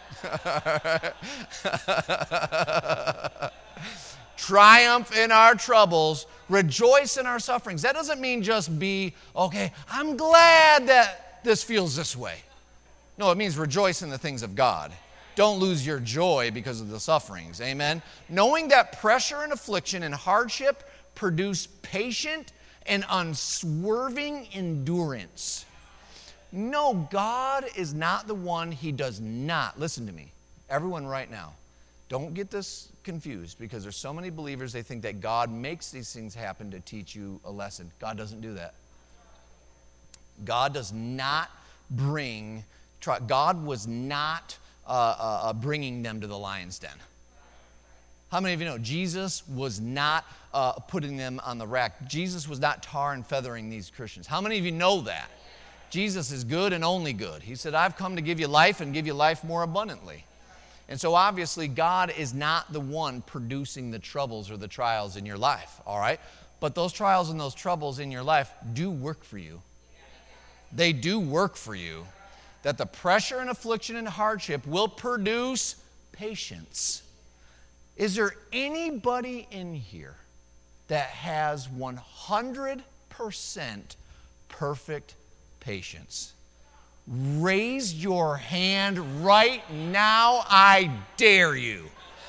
Triumph in our troubles. Rejoice in our sufferings. That doesn't mean just be, okay, I'm glad that this feels this way. No, it means rejoice in the things of God. Don't lose your joy because of the sufferings. Amen. Knowing that pressure and affliction and hardship produce patient and unswerving endurance. No, God is not the one. He does not. Listen to me. Everyone right now, don't get this confused, because there's so many believers, they think that God makes these things happen to teach you a lesson. God doesn't do that. God does not bring, God was not uh, uh, bringing them to the lion's den. How many of you know Jesus was not uh, putting them on the rack? Jesus was not tar and feathering these Christians. How many of you know that? Jesus is good and only good. He said, I've come to give you life and give you life more abundantly. And so obviously God is not the one producing the troubles or the trials in your life, all right? But those trials and those troubles in your life do work for you. They do work for you. that the pressure and affliction and hardship will produce patience. Is there anybody in here that has one hundred percent perfect patience? Raise your hand right now, I dare you.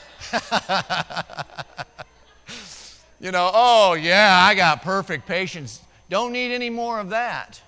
You know, oh yeah, I got perfect patience. Don't need any more of that.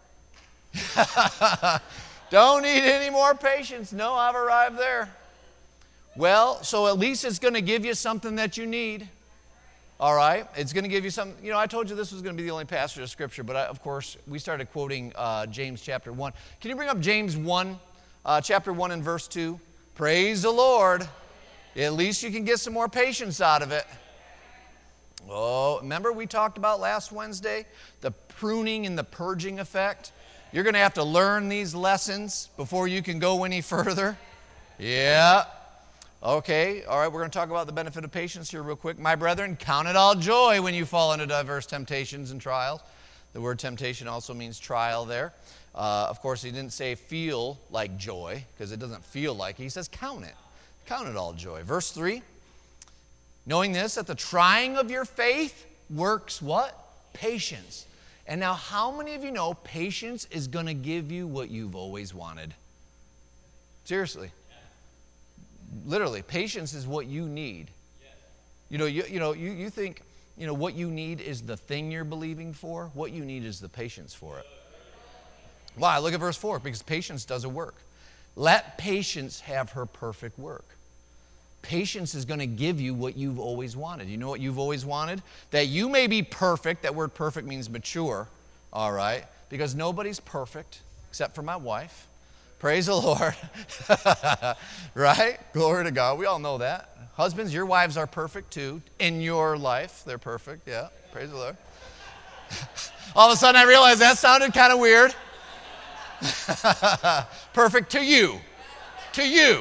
Don't need any more patience. No, I've arrived there. Well, so at least it's going to give you something that you need. All right? It's going to give you something. You know, I told you this was going to be the only passage of Scripture, but I, of course, we started quoting uh, James chapter one. Can you bring up James one, uh, chapter one and verse two? Praise the Lord. At least you can get some more patience out of it. Oh, remember we talked about last Wednesday? The pruning and the purging effect? You're going to have to learn these lessons before you can go any further. Yeah. Okay, all right, we're going to talk about the benefit of patience here real quick. My brethren, count it all joy when you fall into diverse temptations and trials. The word temptation also means trial there. Uh, of course, he didn't say feel like joy, because it doesn't feel like it. He says count it. Count it all joy. Verse three, knowing this, that the trying of your faith works what? Patience. And now, how many of you know patience is going to give you what you've always wanted? Seriously. Literally, patience is what you need. You know, you, you know, you, you think, you know, what you need is the thing you're believing for. What you need is the patience for it. Why? Look at verse four, because patience does a work. Let patience have her perfect work. Patience is going to give you what you've always wanted. You know what you've always wanted? That you may be perfect. That word perfect means mature, all right? Because nobody's perfect except for my wife. Praise the Lord. Right? Glory to God. We all know that. Husbands, your wives are perfect too. In your life, they're perfect. Yeah. Praise the Lord. All of a sudden I realized that sounded kind of weird. Perfect to you. To you.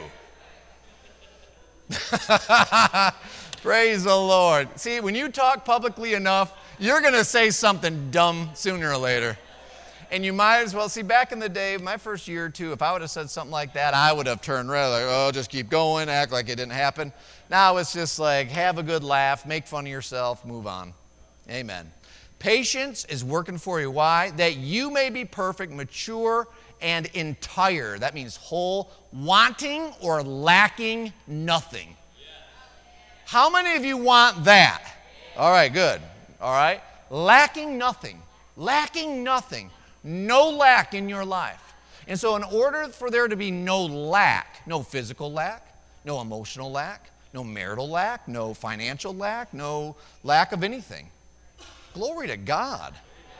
Praise the Lord. See, when you talk publicly enough, you're going to say something dumb sooner or later. And you might as well, see, back in the day, my first year or two, if I would have said something like that, I would have turned red, like, oh, just keep going, act like it didn't happen. Now it's just like, have a good laugh, make fun of yourself, move on. Amen. Patience is working for you. Why? That you may be perfect, mature, and entire. That means whole, wanting or lacking nothing. How many of you want that? All right, good. All right. Lacking nothing. Lacking nothing. No lack in your life. And so in order for there to be no lack, no physical lack, no emotional lack, no marital lack, no financial lack, no lack of anything. Glory to God.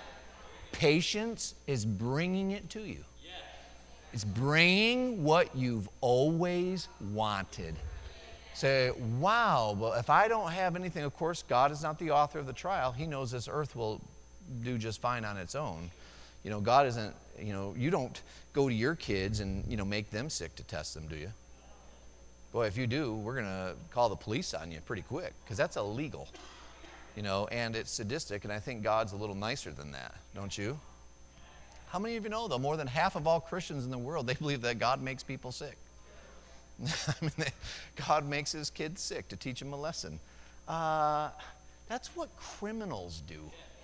Patience is bringing it to you. It's bringing what you've always wanted. Say, wow, well, if I don't have anything, of course, God is not the author of the trial. He knows this earth will do just fine on its own. You know, God isn't, you know, you don't go to your kids and, you know, make them sick to test them, do you? Boy, if you do, we're going to call the police on you pretty quick, because that's illegal, you know, and it's sadistic, and I think God's a little nicer than that, don't you? How many of you know, though, more than half of all Christians in the world, they believe that God makes people sick. I mean, they, God makes his kids sick to teach them a lesson. Uh, that's what criminals do.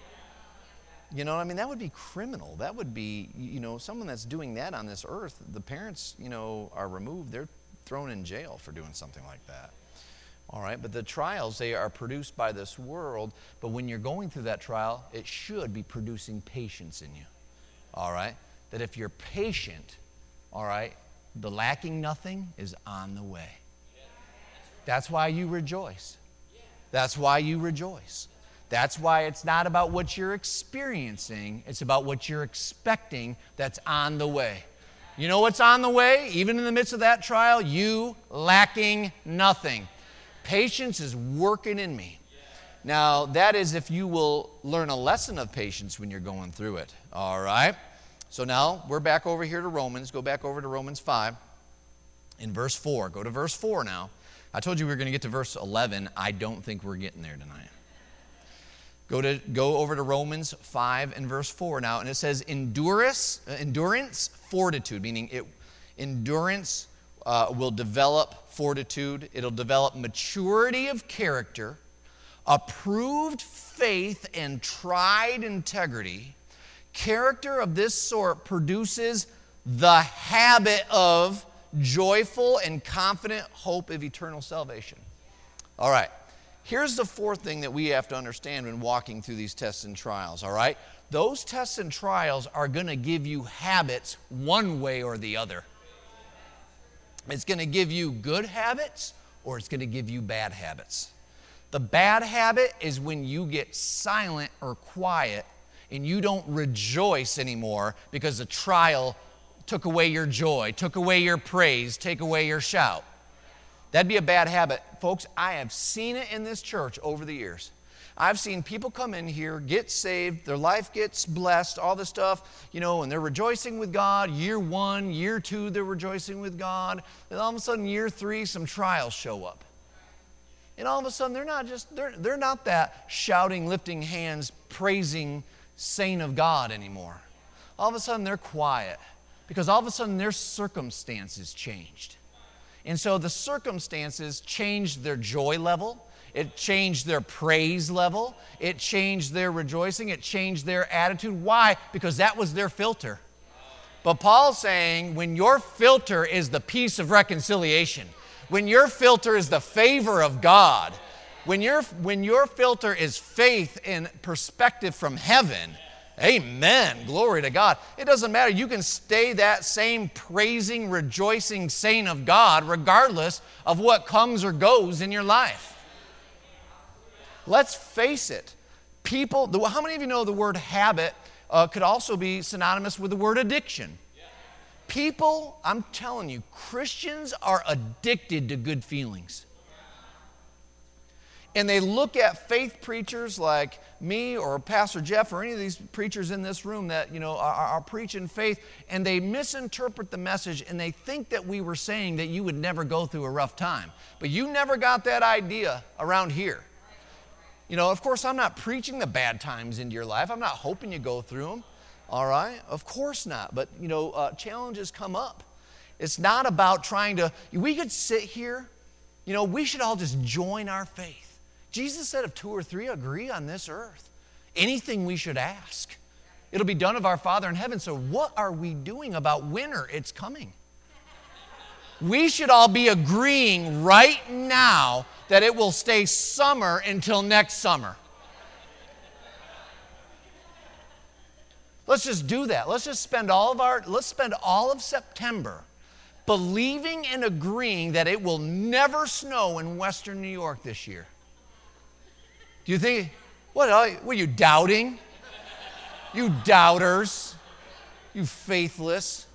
You know, I mean, that would be criminal. That would be, you know, someone that's doing that on this earth. The parents, you know, are removed. They're thrown in jail for doing something like that. All right, but the trials, they are produced by this world. But when you're going through that trial, it should be producing patience in you. All right, that if you're patient, all right, the lacking nothing is on the way. That's why you rejoice. That's why you rejoice. That's why it's not about what you're experiencing. It's about what you're expecting that's on the way. You know what's on the way? Even in the midst of that trial, you lacking nothing. Patience is working in me. Now, that is if you will learn a lesson of patience when you're going through it. All right? So now we're back over here to Romans. Go back over to Romans five in verse four. Go to verse four now. I told you we were going to get to verse eleven. I don't think we're getting there tonight. Go to go over to Romans five and verse four now, and it says endurance, uh, endurance, fortitude, meaning it endurance uh, will develop fortitude. It'll develop maturity of character, approved faith, and tried integrity. Character of this sort produces the habit of joyful and confident hope of eternal salvation. All right. Here's the fourth thing that we have to understand when walking through these tests and trials, all right? Those tests and trials are going to give you habits one way or the other. It's going to give you good habits or it's going to give you bad habits. The bad habit is when you get silent or quiet and you don't rejoice anymore because the trial took away your joy, took away your praise, take away your shout. That'd be a bad habit. Folks, I have seen it in this church over the years. I've seen people come in here, get saved, their life gets blessed, all this stuff, you know, and they're rejoicing with God. Year one, year two, they're rejoicing with God. And all of a sudden, year three, some trials show up. And all of a sudden, they're not just, they're, they're not that shouting, lifting hands, praising saint of God anymore. All of a sudden, they're quiet because all of a sudden, their circumstances changed. And so the circumstances changed their joy level. It changed their praise level. It changed their rejoicing. It changed their attitude. Why? Because that was their filter. But Paul's saying when your filter is the peace of reconciliation, when your filter is the favor of God, when your, when your filter is faith and perspective from heaven, amen. Glory to God. It doesn't matter. You can stay that same praising, rejoicing saint of God regardless of what comes or goes in your life. Let's face it. People, how many of you know the word habit uh, could also be synonymous with the word addiction? People, I'm telling you, Christians are addicted to good feelings. And they look at faith preachers like me or Pastor Jeff or any of these preachers in this room that, you know, are, are preaching faith, and they misinterpret the message, and they think that we were saying that you would never go through a rough time. But you never got that idea around here. You know, of course, I'm not preaching the bad times into your life. I'm not hoping you go through them. All right? Of course not. But, you know, uh, challenges come up. It's not about trying to, we could sit here, you know, we should all just join our faith. Jesus said if two or three agree on this earth, anything we should ask, it'll be done of our Father in heaven. So what are we doing about winter? It's coming. We should all be agreeing right now that it will stay summer until next summer. Let's just do that. Let's just spend all of our, let's spend all of September believing and agreeing that it will never snow in western New York this year. Do you think, what are you, were you doubting? You doubters, you faithless,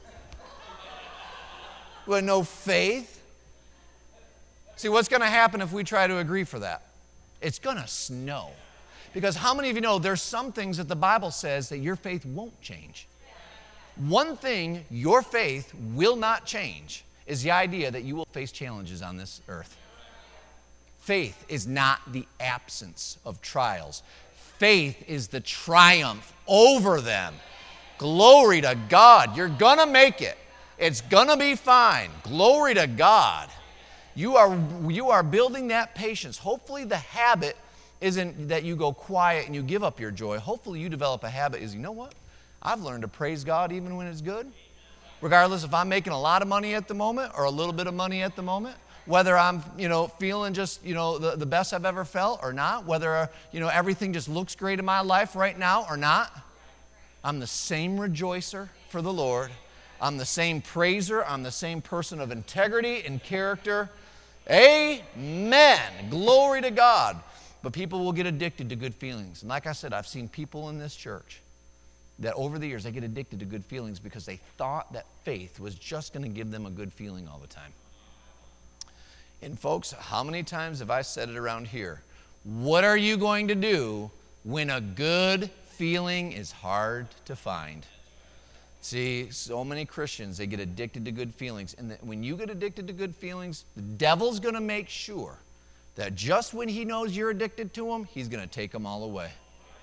with no faith. See, what's going to happen if we try to agree for that? It's going to snow. Because how many of you know there's some things that the Bible says that your faith won't change? One thing your faith will not change is the idea that you will face challenges on this earth. Faith is not the absence of trials. Faith is the triumph over them. Glory to God. You're going to make it. It's going to be fine. Glory to God. You are, you are building that patience. Hopefully the habit isn't that you go quiet and you give up your joy. Hopefully you develop a habit is, you know what? I've learned to praise God even when it's good. Regardless if I'm making a lot of money at the moment or a little bit of money at the moment. Whether I'm, you know, feeling just, you know, the, the best I've ever felt or not. Whether, you know, everything just looks great in my life right now or not. I'm the same rejoicer for the Lord. I'm the same praiser. I'm the same person of integrity and character. Amen. Glory to God. But people will get addicted to good feelings. And like I said, I've seen people in this church that over the years, they get addicted to good feelings because they thought that faith was just going to give them a good feeling all the time. And folks, how many times have I said it around here? What are you going to do when a good feeling is hard to find? See, so many Christians, they get addicted to good feelings. And when you get addicted to good feelings, the devil's going to make sure that just when he knows you're addicted to them, he's going to take them all away.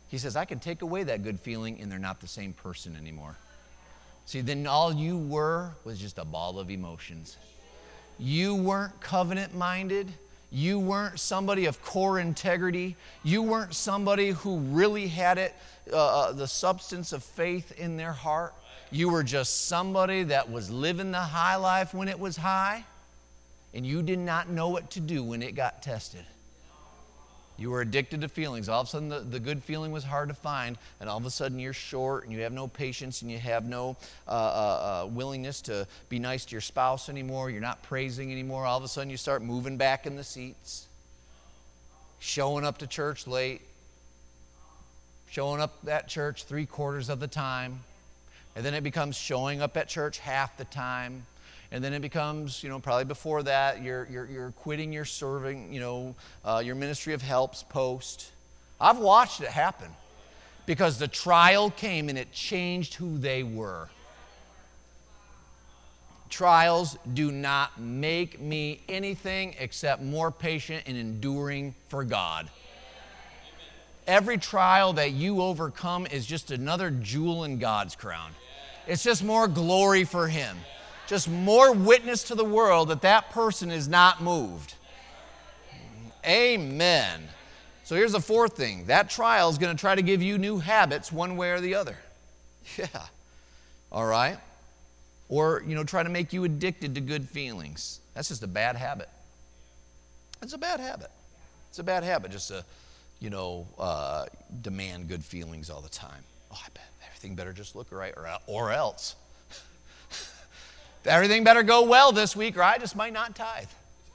He says, I can take away that good feeling and they're not the same person anymore. See, then all you were was just a ball of emotions. You weren't covenant-minded. You weren't somebody of core integrity. You weren't somebody who really had it, uh, the substance of faith in their heart. You were just somebody that was living the high life when it was high, and you did not know what to do when it got tested. You were addicted to feelings. All of a sudden, the, the good feeling was hard to find, and all of a sudden, you're short, and you have no patience, and you have no uh, uh, uh, willingness to be nice to your spouse anymore. You're not praising anymore. All of a sudden, you start moving back in the seats, showing up to church late, showing up at church three quarters of the time, and then it becomes showing up at church half the time. And then it becomes, you know, probably before that, you're, you're, you're quitting your serving, you know, uh, your ministry of helps post. I've watched it happen because the trial came and it changed who they were. Trials do not make me anything except more patient and enduring for God. Every trial that you overcome is just another jewel in God's crown. It's just more glory for Him. Just more witness to the world that that person is not moved. Amen. So here's the fourth thing. That trial is going to try to give you new habits one way or the other. Yeah. All right? Or, you know, try to make you addicted to good feelings. That's just a bad habit. It's a bad habit. It's a bad habit just to, you know, uh, demand good feelings all the time. Oh, I bet everything better just look right or, or else. Everything better go well this week or I just might not tithe.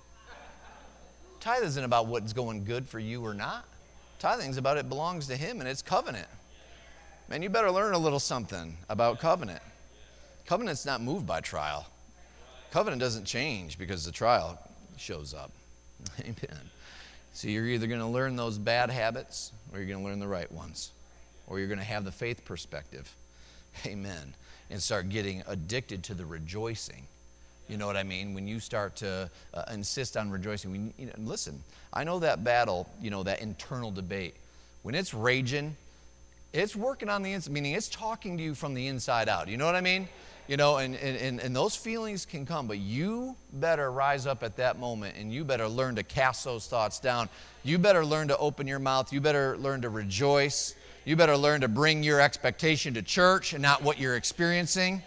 Tithe isn't about what's going good for you or not. Tithing is about it belongs to Him and it's covenant. Man, you better learn a little something about covenant. Covenant's not moved by trial. Covenant doesn't change because the trial shows up. Amen. So you're either going to learn those bad habits or you're going to learn the right ones. Or you're going to have the faith perspective. Amen. And start getting addicted to the rejoicing. You know what I mean? When you start to uh, insist on rejoicing. When, you know, listen, I know that battle, you know, that internal debate. When it's raging, it's working on the inside, meaning it's talking to you from the inside out. You know what I mean? You know, and, and, and those feelings can come, but you better rise up at that moment and you better learn to cast those thoughts down. You better learn to open your mouth. You better learn to rejoice. You better learn to bring your expectation to church and not what you're experiencing.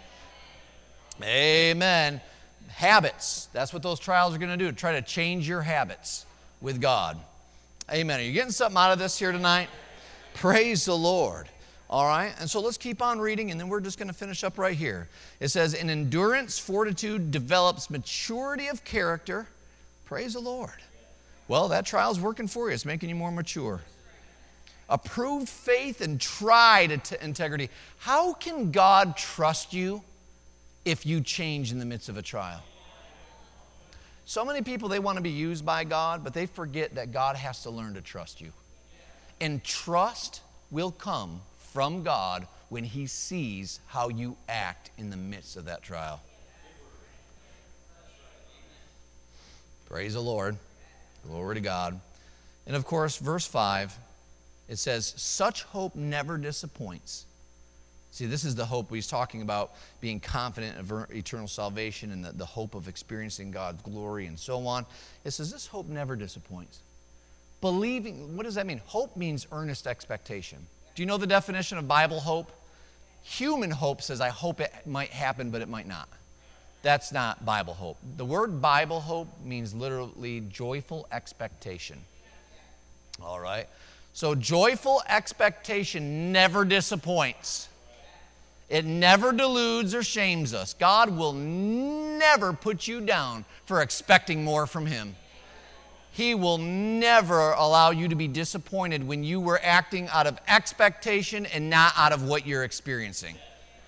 Amen. Habits. That's what those trials are going to do. Try to change your habits with God. Amen. Are you getting something out of this here tonight? Praise the Lord. All right. And so let's keep on reading and then we're just going to finish up right here. It says, in endurance, fortitude develops maturity of character. Praise the Lord. Well, that trial's working for you. It's making you more mature. Approved faith and tried integrity. How can God trust you if you change in the midst of a trial? So many people, they want to be used by God, but they forget that God has to learn to trust you. And trust will come from God when He sees how you act in the midst of that trial. Praise the Lord. Glory to God. And of course, verse five, it says, such hope never disappoints. See, this is the hope he's talking about, being confident of eternal salvation and the, the hope of experiencing God's glory and so on. It says, this hope never disappoints. Believing, what does that mean? Hope means earnest expectation. Do you know the definition of Bible hope? Human hope says, I hope it might happen, but it might not. That's not Bible hope. The word Bible hope means literally joyful expectation. All right? So joyful expectation never disappoints. It never deludes or shames us. God will never put you down for expecting more from Him. He will never allow you to be disappointed when you were acting out of expectation and not out of what you're experiencing.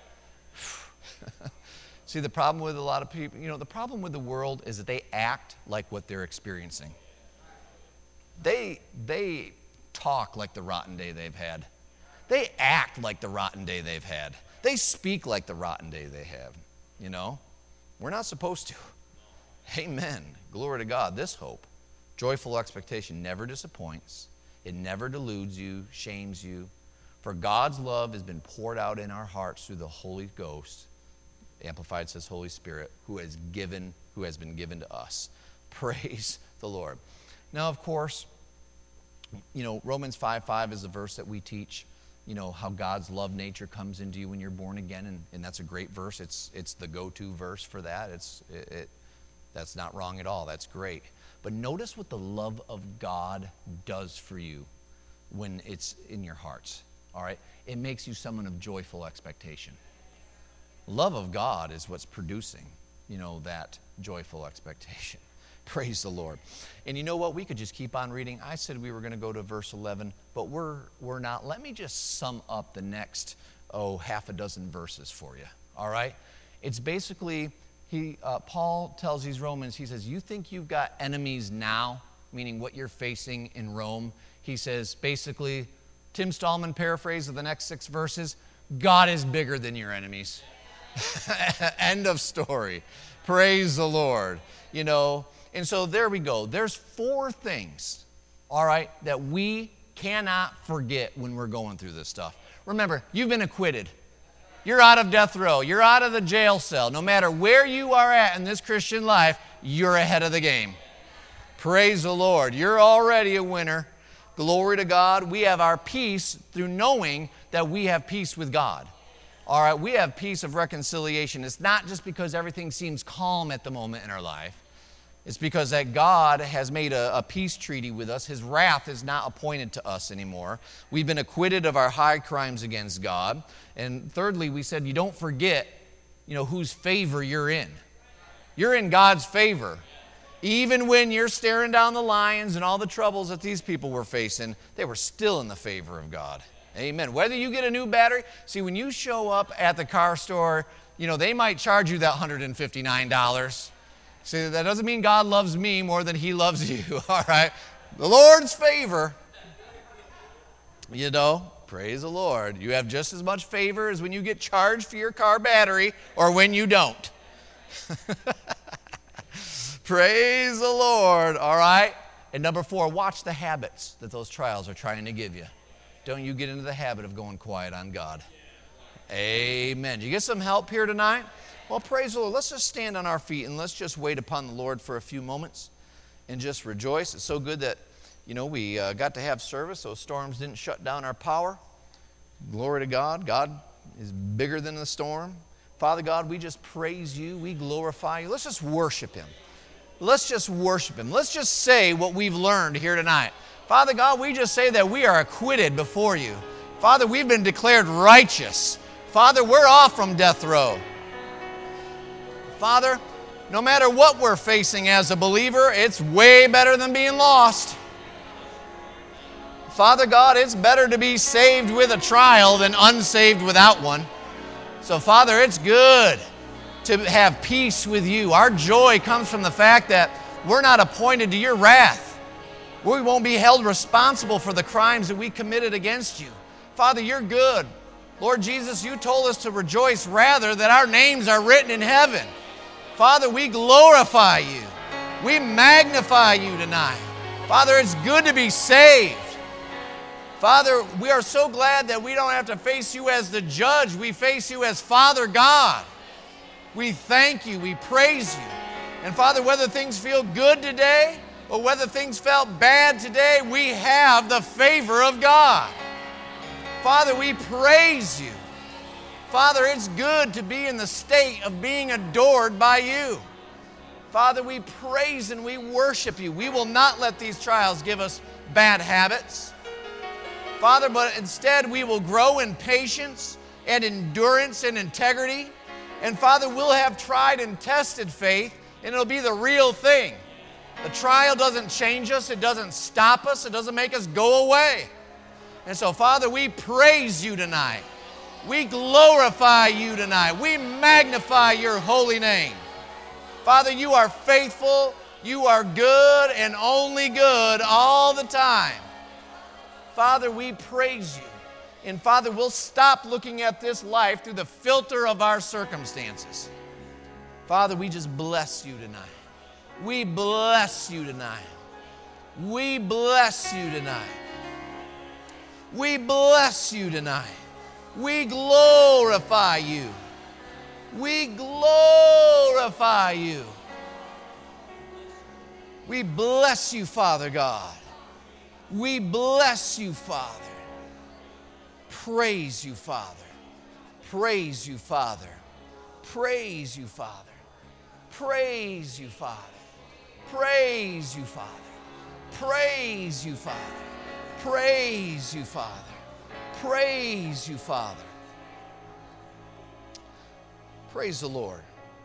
See, the problem with a lot of people, you know, the problem with the world is that they act like what they're experiencing. They, they talk like the rotten day they've had. They act like the rotten day they've had. They speak like the rotten day they have. You know, we're not supposed to. Amen. Glory to God. This hope, joyful expectation, never disappoints. It never deludes you, shames you. For God's love has been poured out in our hearts through the Holy Ghost. Amplified says Holy Spirit, who has given, who has been given to us. Praise the Lord. Now, of course, you know, Romans five five is the verse that we teach, you know, how God's love nature comes into you when you're born again, and, and that's a great verse. It's it's the go-to verse for that. It's it, it that's not wrong at all. That's great. But notice what the love of God does for you when it's in your hearts. All right? It makes you someone of joyful expectation. Love of God is what's producing, you know, that joyful expectation. Praise the Lord. And you know what? We could just keep on reading. I said we were going to go to verse eleven, but we're we're not. Let me just sum up the next, oh, half a dozen verses for you. All right? It's basically, he uh, Paul tells these Romans, he says, you think you've got enemies now, meaning what you're facing in Rome. He says, basically, Tim Stallman paraphrase of the next six verses, God is bigger than your enemies. End of story. Praise the Lord. You know, and so there we go. There's four things, all right, that we cannot forget when we're going through this stuff. Remember, you've been acquitted. You're out of death row. You're out of the jail cell. No matter where you are at in this Christian life, you're ahead of the game. Praise the Lord. You're already a winner. Glory to God. We have our peace through knowing that we have peace with God. All right, we have peace of reconciliation. It's not just because everything seems calm at the moment in our life. It's because that God has made a, a peace treaty with us. His wrath is not appointed to us anymore. We've been acquitted of our high crimes against God. And thirdly, we said you don't forget, you know, whose favor you're in. You're in God's favor. Even when you're staring down the lions and all the troubles that these people were facing, they were still in the favor of God. Amen. Whether you get a new battery, see, when you show up at the car store, you know, they might charge you that one hundred fifty-nine dollars. See, that doesn't mean God loves me more than he loves you, all right? The Lord's favor, you know, praise the Lord. You have just as much favor as when you get charged for your car battery or when you don't. Praise the Lord, all right? And number four, watch the habits that those trials are trying to give you. Don't you get into the habit of going quiet on God. Amen. Did you get some help here tonight? Well, praise the Lord. Let's just stand on our feet and let's just wait upon the Lord for a few moments and just rejoice. It's so good that, you know, we uh, got to have service. Those storms didn't shut down our power. Glory to God. God is bigger than the storm. Father God, we just praise you. We glorify you. Let's just worship him. Let's just worship him. Let's just say what we've learned here tonight. Father God, we just say that we are acquitted before you. Father, we've been declared righteous. Father, we're off from death row. Father, no matter what we're facing as a believer, it's way better than being lost. Father God, it's better to be saved with a trial than unsaved without one. So Father, it's good to have peace with you. Our joy comes from the fact that we're not appointed to your wrath. We won't be held responsible for the crimes that we committed against you. Father, you're good. Lord Jesus, you told us to rejoice rather that our names are written in heaven. Father, we glorify you. We magnify you tonight. Father, it's good to be saved. Father, we are so glad that we don't have to face you as the judge. We face you as Father God. We thank you. We praise you. And Father, whether things feel good today or whether things felt bad today, we have the favor of God. Father, we praise you. Father, it's good to be in the state of being adored by you. Father, we praise and we worship you. We will not let these trials give us bad habits. Father, but instead we will grow in patience and endurance and integrity. And Father, we'll have tried and tested faith, and it'll be the real thing. The trial doesn't change us. It doesn't stop us. It doesn't make us go away. And so, Father, we praise you tonight. We glorify you tonight. We magnify your holy name. Father, you are faithful. You are good and only good all the time. Father, we praise you. And Father, we'll stop looking at this life through the filter of our circumstances. Father, we just bless you tonight. We bless you tonight. We bless you tonight. We bless you tonight. We glorify you. We glorify you. We bless you, Father God. We bless you, Father. Praise you, Father. Praise you, Father. Praise you, Father. Praise you, Father. Praise you, Father. Praise you, Father. Praise you, Father. Praise you, Father. Praise the Lord.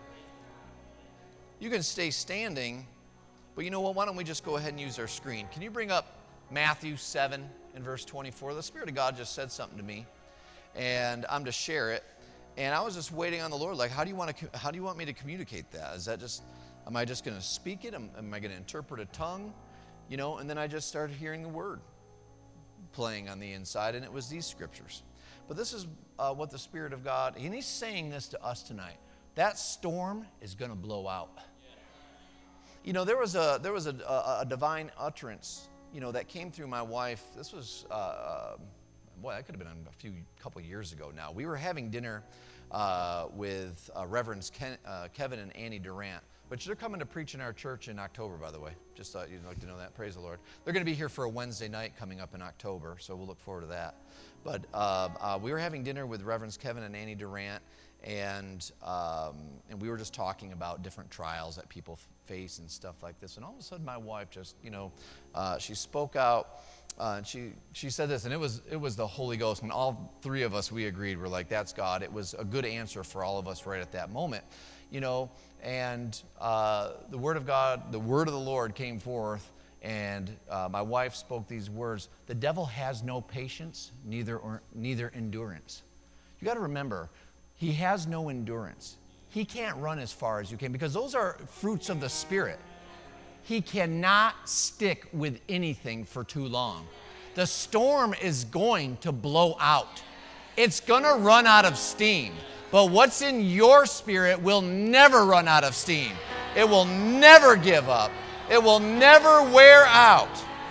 You can stay standing, but you know what? Why don't we just go ahead and use our screen? Can you bring up Matthew seven and verse twenty-four? The Spirit of God just said something to me, and I'm to share it. And I was just waiting on the Lord, like, how do you want to? How do you want me to communicate that? Is that just? Am I just going to speak it? Am, am I going to interpret a tongue? You know? And then I just started hearing the Word playing on the inside, and it was these scriptures. But this is uh, what the Spirit of God, and He's saying this to us tonight. That storm is going to blow out. You know, there was a there was a, a, a divine utterance, you know, that came through my wife. This was, uh, boy, that could have been a few couple years ago now. We were having dinner uh, with uh, Reverends Ken, uh, Kevin and Annie Durant, which they're coming to preach in our church in October, by the way. Just thought you'd like to know that. Praise the Lord. They're going to be here for a Wednesday night coming up in October, so we'll look forward to that. But uh, uh, we were having dinner with Reverends Kevin and Annie Durant, and um, and we were just talking about different trials that people f- face and stuff like this. And all of a sudden, my wife just, you know, uh, she spoke out, uh, and she she said this, and it was it was the Holy Ghost, and all three of us, we agreed. We're like, that's God. It was a good answer for all of us right at that moment, you know. And uh, the Word of God, the Word of the Lord came forth, and uh, my wife spoke these words: "The devil has no patience, neither or, neither endurance." You got to remember, he has no endurance. He can't run as far as you can, because those are fruits of the Spirit. He cannot stick with anything for too long. The storm is going to blow out. It's going to run out of steam. But what's in your spirit will never run out of steam. It will never give up. It will never wear out.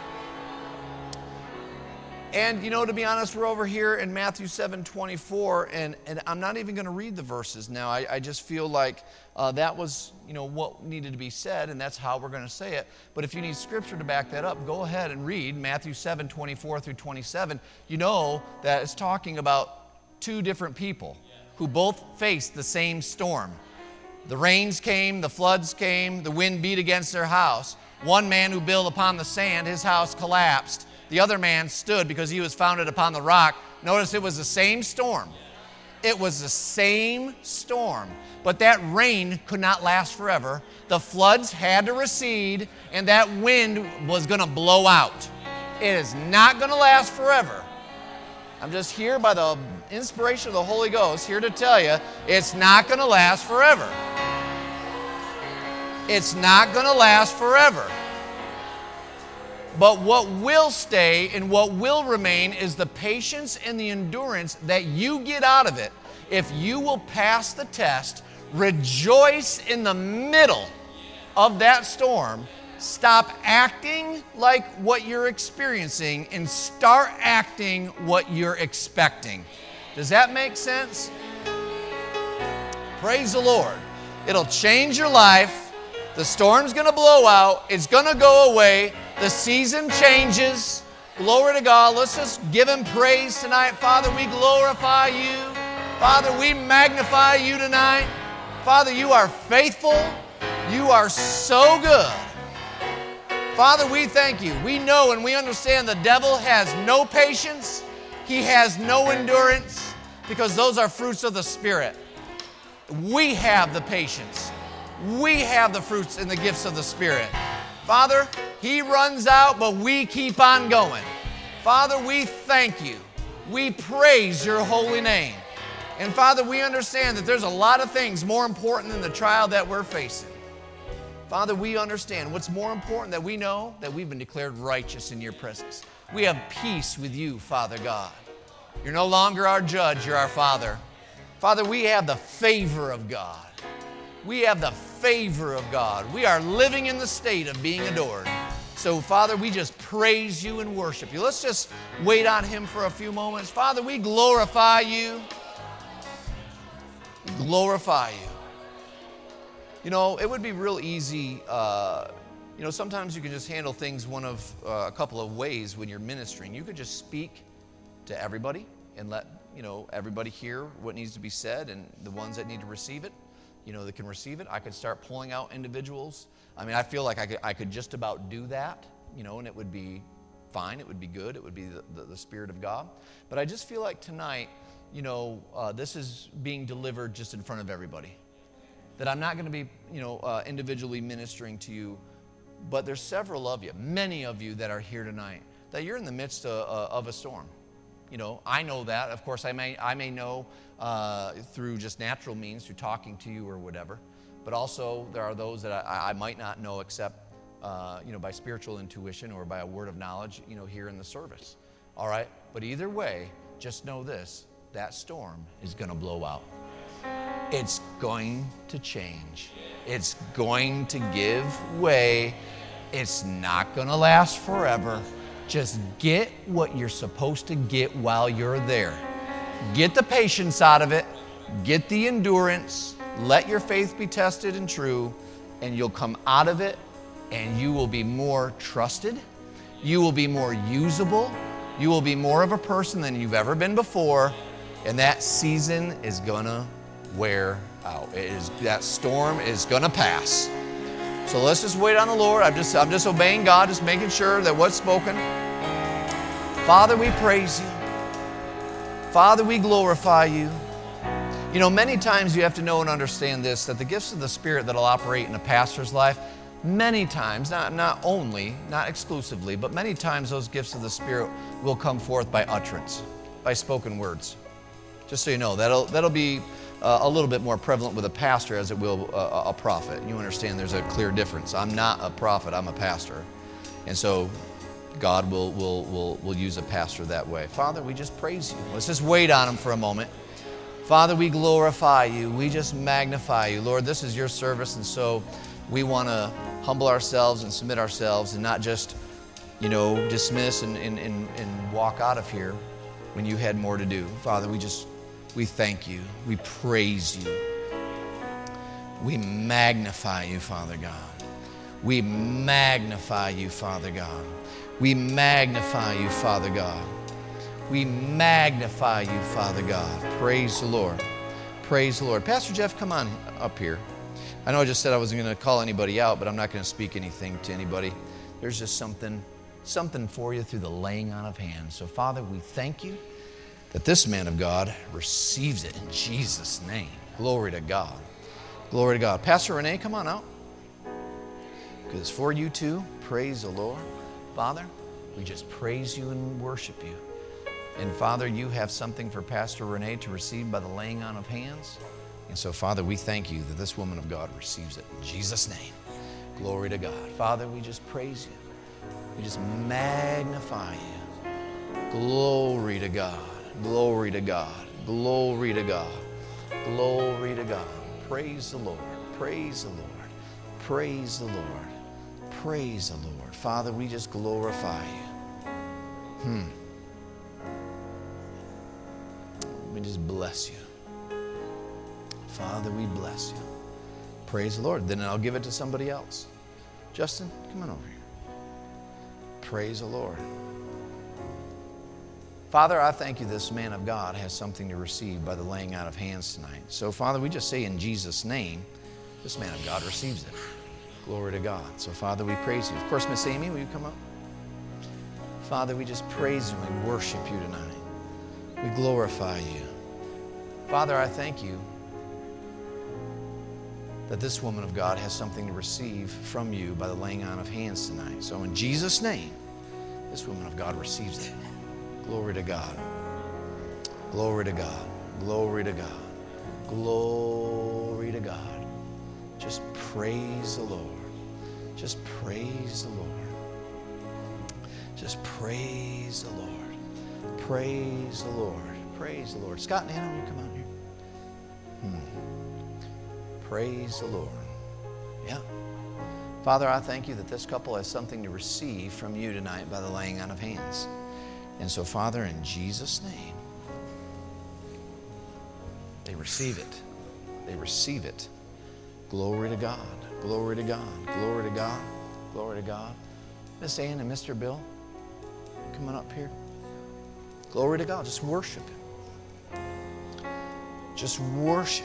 And, you know, to be honest, we're over here in Matthew seven twenty-four, and, and I'm not even going to read the verses now. I, I just feel like uh, that was, you know, what needed to be said, and that's how we're going to say it. But if you need scripture to back that up, go ahead and read Matthew seven twenty-four through twenty-seven. You know that it's talking about two different people who both faced the same storm. The rains came, the floods came, the wind beat against their house. One man who built upon the sand, his house collapsed. The other man stood because he was founded upon the rock. Notice it was the same storm. It was the same storm. But that rain could not last forever. The floods had to recede, and that wind was going to blow out. It is not going to last forever. I'm just here by the inspiration of the Holy Ghost, here to tell you, it's not going to last forever. It's not going to last forever. But what will stay and what will remain is the patience and the endurance that you get out of it. If you will pass the test, rejoice in the middle of that storm, stop acting like what you're experiencing and start acting what you're expecting. Does that make sense? Praise the Lord. It'll change your life. The storm's going to blow out. It's going to go away. The season changes. Glory to God. Let's just give Him praise tonight. Father, we glorify You. Father, we magnify You tonight. Father, You are faithful. You are so good. Father, we thank You. We know and we understand the devil has no patience. He has no endurance, because those are fruits of the Spirit. We have the patience. We have the fruits and the gifts of the Spirit. Father, he runs out, but we keep on going. Father, we thank You. We praise Your holy name. And Father, we understand that there's a lot of things more important than the trial that we're facing. Father, we understand what's more important, that we know that we've been declared righteous in Your presence. We have peace with You, Father God. You're no longer our judge, You're our Father. Father, we have the favor of God. We have the favor of God. We are living in the state of being adored. So, Father, we just praise you and worship you. Let's just wait on him for a few moments. Father, we glorify you. Glorify you. You know, it would be real easy. Uh, you know, sometimes you can just handle things one of uh, a couple of ways when you're ministering. You could just speak to everybody and let, you know, everybody hear what needs to be said, and the ones that need to receive it, you know, that can receive it. I could start pulling out individuals. I mean, I feel like I could, I could just about do that, you know, and it would be fine. It would be good. It would be the, the, the Spirit of God. But I just feel like tonight, you know, uh, this is being delivered just in front of everybody. That I'm not going to be, you know, uh, individually ministering to you, but there's several of you, many of you that are here tonight, that you're in the midst of, uh, of a storm. You know, I know that. Of course, I may I may know uh, through just natural means, through talking to you or whatever. But also, there are those that I, I might not know except, uh, you know, by spiritual intuition or by a word of knowledge, you know, here in the service. All right? But either way, just know this. That storm is going to blow out. It's going to change. It's going to give way. It's not going to last forever. Just get what you're supposed to get while you're there. Get the patience out of it. Get the endurance. Let your faith be tested and true, and you'll come out of it, and you will be more trusted. You will be more usable. You will be more of a person than you've ever been before, and that season is going to wear out. It is, that storm is going to pass. So let's just wait on the Lord. I'm just, I'm just obeying God, just making sure that what's spoken. Father, we praise you. Father, we glorify you. You know, many times you have to know and understand this, that the gifts of the Spirit that will operate in a pastor's life, many times, not, not only, not exclusively, but many times those gifts of the Spirit will come forth by utterance, by spoken words. Just so you know, that'll, that'll be uh, a little bit more prevalent with a pastor as it will uh, a prophet. You understand there's a clear difference. I'm not a prophet, I'm a pastor. And so God will, will, will, will use a pastor that way. Father, we just praise you. Let's just wait on him for a moment. Father, we glorify you. We just magnify you. Lord, this is your service, and so we want to humble ourselves and submit ourselves and not just, you know, dismiss and, and, and, and walk out of here when you had more to do. Father, we just, we thank you. We praise you. We magnify you, Father God. We magnify you, Father God. We magnify you, Father God. We magnify you, Father God. Praise the Lord. Praise the Lord. Pastor Jeff, come on up here. I know I just said I wasn't going to call anybody out, but I'm not going to speak anything to anybody. There's just something, something for you through the laying on of hands. So, Father, we thank you that this man of God receives it in Jesus' name. Glory to God. Glory to God. Pastor Renee, come on out. Because for you too, praise the Lord. Father, we just praise you and worship you. And Father, you have something for Pastor Renee to receive by the laying on of hands. And so, Father, we thank you that this woman of God receives it in Jesus' name. Glory to God. Father, we just praise you. We just magnify you. Glory to God. Glory to God. Glory to God. Glory to God. Praise the Lord. Praise the Lord. Praise the Lord. Praise the Lord. Father, we just glorify you. Hmm. We just bless you. Father, we bless you. Praise the Lord. Then I'll give it to somebody else. Justin, come on over here. Praise the Lord. Father, I thank you this man of God has something to receive by the laying out of hands tonight. So, Father, we just say in Jesus' name, this man of God receives it. Glory to God. So, Father, we praise you. Of course, Miss Amy, will you come up? Father, we just praise you and worship you tonight. We glorify you. Father, I thank you that this woman of God has something to receive from you by the laying on of hands tonight. So in Jesus' name, this woman of God receives it. Glory to God. Glory to God. Glory to God. Glory to God. Just praise the Lord. Just praise the Lord. Just praise the Lord. Praise the Lord. Praise the Lord. Scott and Anna, will you come on here? Hmm. Praise the Lord. Yeah. Father, I thank you that this couple has something to receive from you tonight by the laying on of hands. And so, Father, in Jesus' name, they receive it. They receive it. Glory to God. Glory to God. Glory to God. Glory to God. Miss Ann and Mister Bill, come on up here. Glory to God. Just worship Him. Just worship.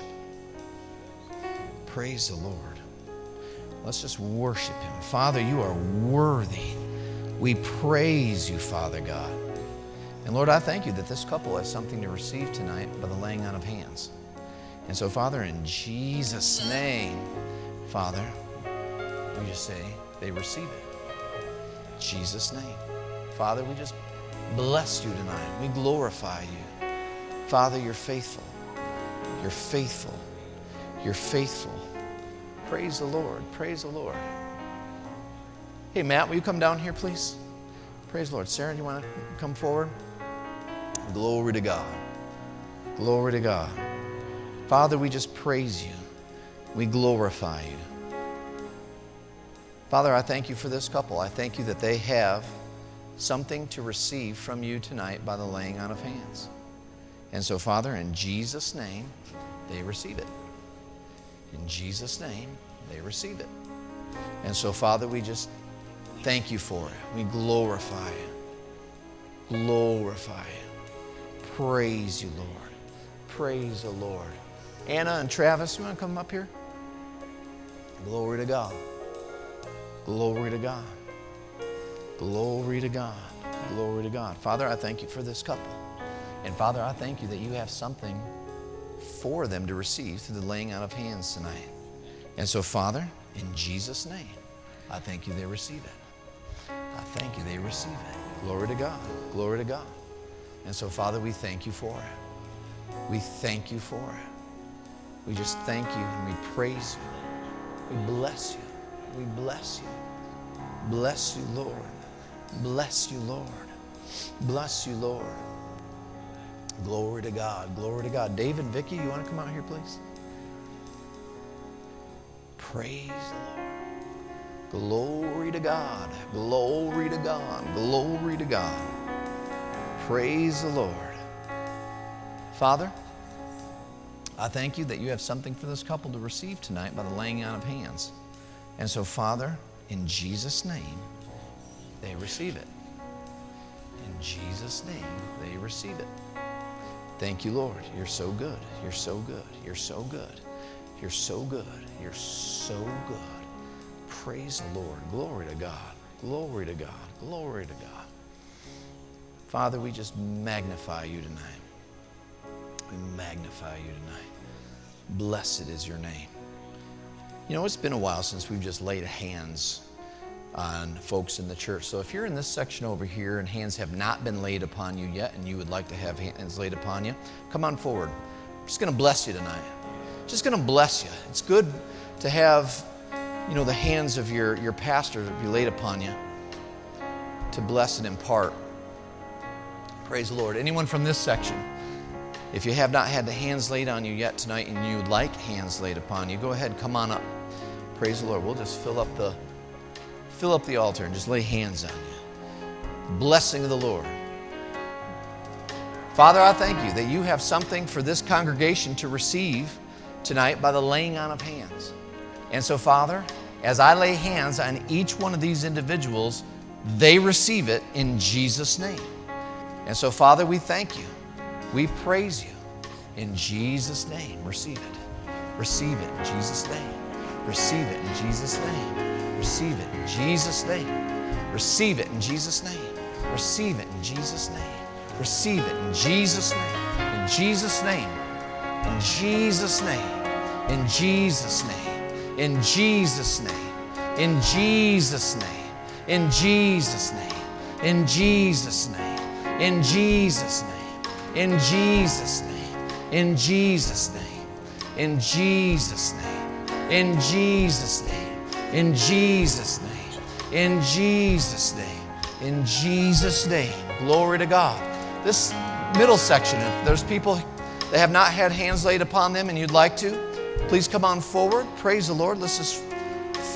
Praise the Lord. Let's just worship Him. Father, you are worthy. We praise you, Father God. And Lord, I thank you that this couple has something to receive tonight by the laying on of hands. And so, Father, in Jesus' name, Father, we just say they receive it. In Jesus' name. Father, we just bless you tonight. We glorify you. Father, you're faithful. You're faithful. You're faithful. Praise the Lord. Praise the Lord. Hey, Matt, will you come down here, please? Praise the Lord. Sarah, do you want to come forward? Glory to God. Glory to God. Father, we just praise you. We glorify you. Father, I thank you for this couple. I thank you that they have something to receive from you tonight by the laying on of hands. And so, Father, in Jesus' name, they receive it. In Jesus' name, they receive it. And so, Father, we just thank you for it. We glorify you. Glorify you. Praise you, Lord. Praise the Lord. Anna and Travis, you want to come up here? Glory to God. Glory to God. Glory to God. Glory to God. Father, I thank you for this couple. And Father, I thank you that you have something for them to receive through the laying on of hands tonight. And so, Father, in Jesus' name, I thank you they receive it. I thank you they receive it. Glory to God. Glory to God. And so, Father, we thank you for it. We thank you for it. We just thank you and we praise you. We bless you. We bless you. Bless you, Lord. Bless you, Lord. Bless you, Lord. Glory to God. Glory to God. Dave and Vicky, you want to come out here, please? Praise the Lord. Glory to God. Glory to God. Glory to God. Praise the Lord. Father, I thank you that you have something for this couple to receive tonight by the laying on of hands. And so, Father, in Jesus' name, they receive it. In Jesus' name, they receive it. Thank you, Lord. You're so good. You're so good. You're so good. You're so good. You're so good. Praise the Lord. Glory to God. Glory to God. Glory to God. Father, we just magnify you tonight. We magnify you tonight. Blessed is your name. You know, it's been a while since we've just laid hands on folks in the church. So if you're in this section over here and hands have not been laid upon you yet and you would like to have hands laid upon you, come on forward. I'm just going to bless you tonight. Just going to bless you. It's good to have, you know, the hands of your, your pastor be laid upon you to bless and impart. Praise the Lord. Anyone from this section, if you have not had the hands laid on you yet tonight and you would like hands laid upon you, go ahead, come on up. Praise the Lord. We'll just fill up the fill up the altar and just lay hands on you. Blessing of the Lord. Father, I thank you that you have something for this congregation to receive tonight by the laying on of hands. And so, Father, as I lay hands on each one of these individuals, they receive it in Jesus' name. And so, Father, we thank you. We praise you. In Jesus' name, receive it. Receive it in Jesus' name. Receive it in Jesus' name. Receive it in Jesus' name. Receive it in Jesus' name. Receive it in Jesus' name. Receive it in Jesus' name. In Jesus' name. In Jesus' name. In Jesus' name. In Jesus' name. In Jesus' name. In Jesus' name. In Jesus' name. In Jesus' name. In Jesus' name. In Jesus' name. In Jesus' name. In Jesus' name. In Jesus' name. In Jesus' name. In Jesus' name. Glory to God. This middle section, if there's people that have not had hands laid upon them and you'd like to, please come on forward. Praise the Lord. Let's just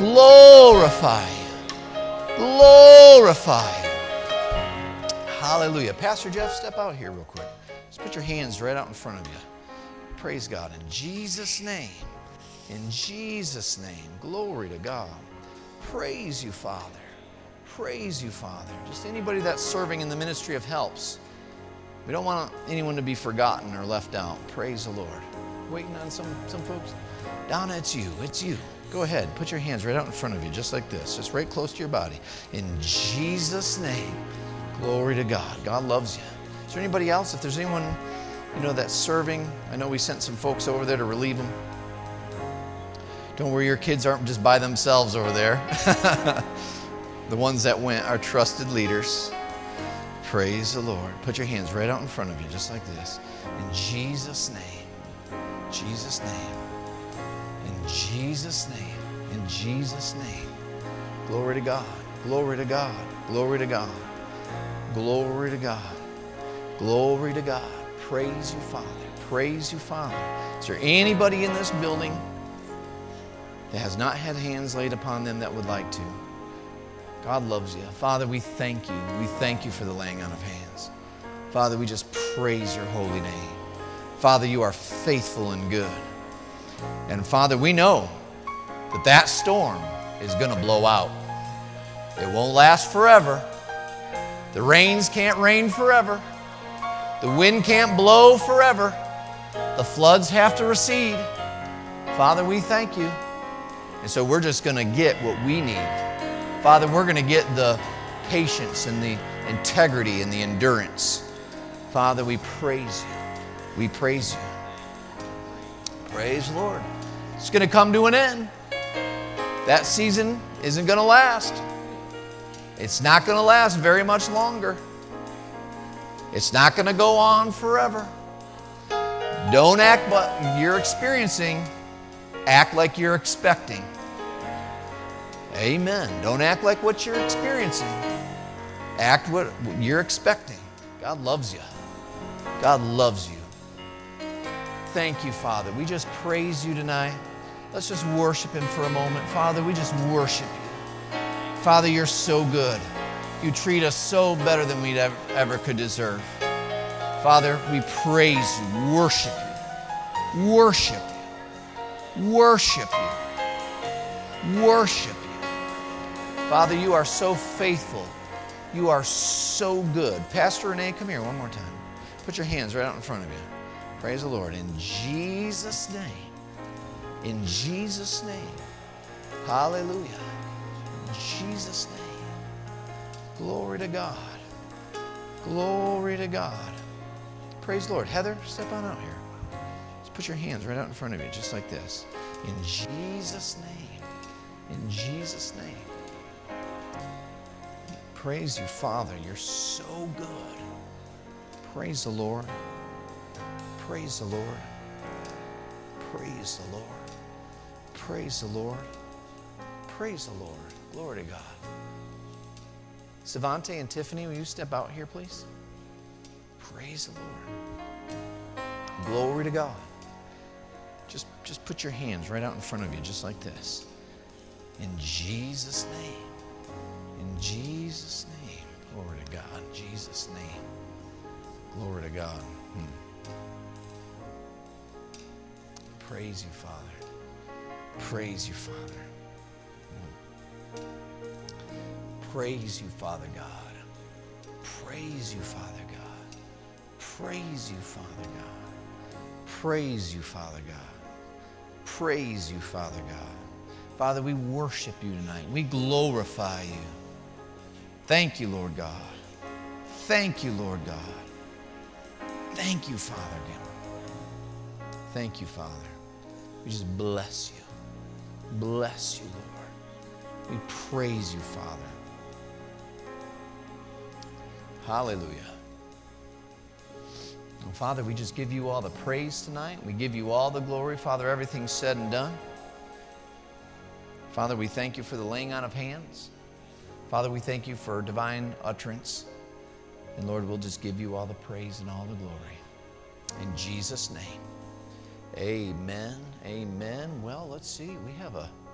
Glorify you. Glorify you. Hallelujah. Pastor Jeff, step out here real quick. Just put your hands right out in front of you. Praise God. In Jesus' name. In Jesus' name. Glory to God. Praise you, Father. Praise you, Father. Just anybody that's serving in the ministry of helps. We don't want anyone to be forgotten or left out. Praise the Lord. Waiting on some, some folks. Donna, it's you. It's you. Go ahead. Put your hands right out in front of you, just like this. Just right close to your body. In Jesus' name. Glory to God. God loves you. Is there anybody else? If there's anyone, you know, that's serving, I know we sent some folks over there to relieve them. Don't worry, your kids aren't just by themselves over there. The ones that went are trusted leaders. Praise the Lord. Put your hands right out in front of you, just like this. In Jesus' name. Jesus' name. In Jesus' name. In Jesus' name. Glory to God. Glory to God. Glory to God. Glory to God. Glory to God. Praise you, Father. Praise you, Father. Is there anybody in this building that has not had hands laid upon them that would like to? God loves you. Father, we thank you. We thank you for the laying on of hands. Father, we just praise your holy name. Father, you are faithful and good. And Father, we know that that storm is going to blow out. It won't last forever. The rains can't rain forever. The wind can't blow forever. The floods have to recede. Father, we thank you. And so we're just going to get what we need. Father, we're going to get the patience and the integrity and the endurance. Father, we praise you. We praise you. Praise the Lord. It's going to come to an end. That season isn't going to last. It's not going to last very much longer. It's not going to go on forever. Don't act what you're experiencing. Act like you're expecting. Amen. Don't act like what you're experiencing. Act what you're expecting. God loves you. God loves you. Thank you, Father. We just praise you tonight. Let's just worship him for a moment. Father, we just worship you. Father, you're so good. You treat us so better than we ever, ever could deserve. Father, we praise you, worship you, worship you, worship you, worship you. Father, you are so faithful. You are so good. Pastor Renee, come here one more time. Put your hands right out in front of you. Praise the Lord. In Jesus' name. In Jesus' name. Hallelujah. In Jesus' name. Glory to God. Glory to God. Praise the Lord. Heather, step on out here. Just put your hands right out in front of you, just like this. In Jesus' name. In Jesus' name. Praise you, Father. You're so good. Praise the Lord. Praise the Lord. Praise the Lord. Praise the Lord. Praise the Lord. Glory to God. Savante and Tiffany, will you step out here, please? Praise the Lord. Glory to God. Just, just put your hands right out in front of you, just like this. In Jesus' name. In Jesus' name. Glory to God. In Jesus' name. Glory to God. Hmm. Praise you, Father. Praise you, Father. Hmm. Praise you, Father God. Praise you, Father God. Praise you, Father God. Praise you, Father God. Praise you, Father God. Father, we worship you tonight. We glorify you. Thank you, Lord God. Thank you, Lord God. Thank you, Father God. Thank you, Father. We just bless you. Bless you, Lord. We praise you, Father. Hallelujah. And Father, we just give you all the praise tonight. We give you all the glory. Father, everything's said and done. Father, we thank you for the laying on of hands. Father, we thank you for divine utterance. And Lord, we'll just give you all the praise and all the glory. In Jesus' name. Amen. Amen. Well, let's see. We have a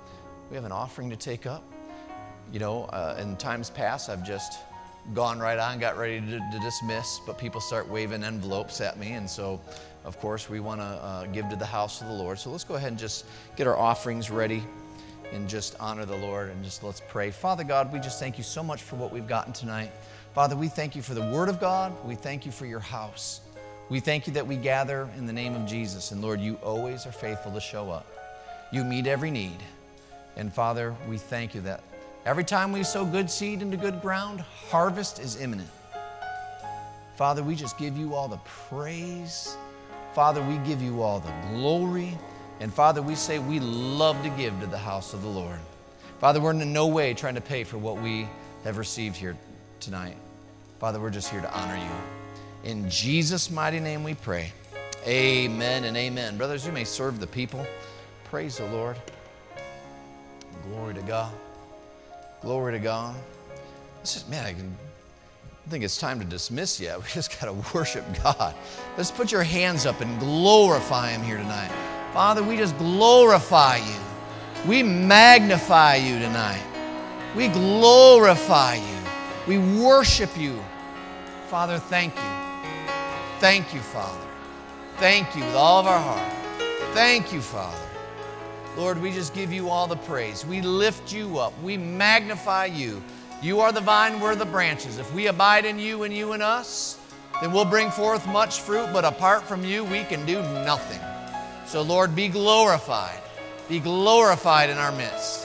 we have an offering to take up. You know, uh, in times past, I've just gone right on, got ready to, to dismiss, but people start waving envelopes at me, and so, of course, we want to uh, give to the house of the Lord. So let's go ahead and just get our offerings ready and just honor the Lord, and just let's pray. Father God, we just thank you so much for what we've gotten tonight. Father, we thank you for the Word of God. We thank you for your house. We thank you that we gather in the name of Jesus, and Lord, you always are faithful to show up. You meet every need, and Father, we thank you that every time we sow good seed into good ground, harvest is imminent. Father, we just give you all the praise. Father, we give you all the glory. And Father, we say we love to give to the house of the Lord. Father, we're in no way trying to pay for what we have received here tonight. Father, we're just here to honor you. In Jesus' mighty name we pray. Amen and amen. Brothers, you may serve the people. Praise the Lord. Glory to God. Glory to God. It's just, man, I can I think it's time to dismiss yet. We just got to worship God. Let's put your hands up and glorify Him here tonight. Father, we just glorify you. We magnify you tonight. We glorify you. We worship you. Father, thank you. Thank you, Father. Thank you with all of our heart. Thank you, Father. Lord, we just give you all the praise. We lift you up. We magnify you. You are the vine, we're the branches. If we abide in you and you in us, then we'll bring forth much fruit, but apart from you, we can do nothing. So, Lord, be glorified. Be glorified in our midst.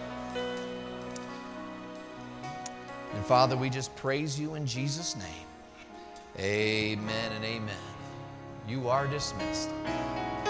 And, Father, we just praise you in Jesus' name. Amen and amen. You are dismissed.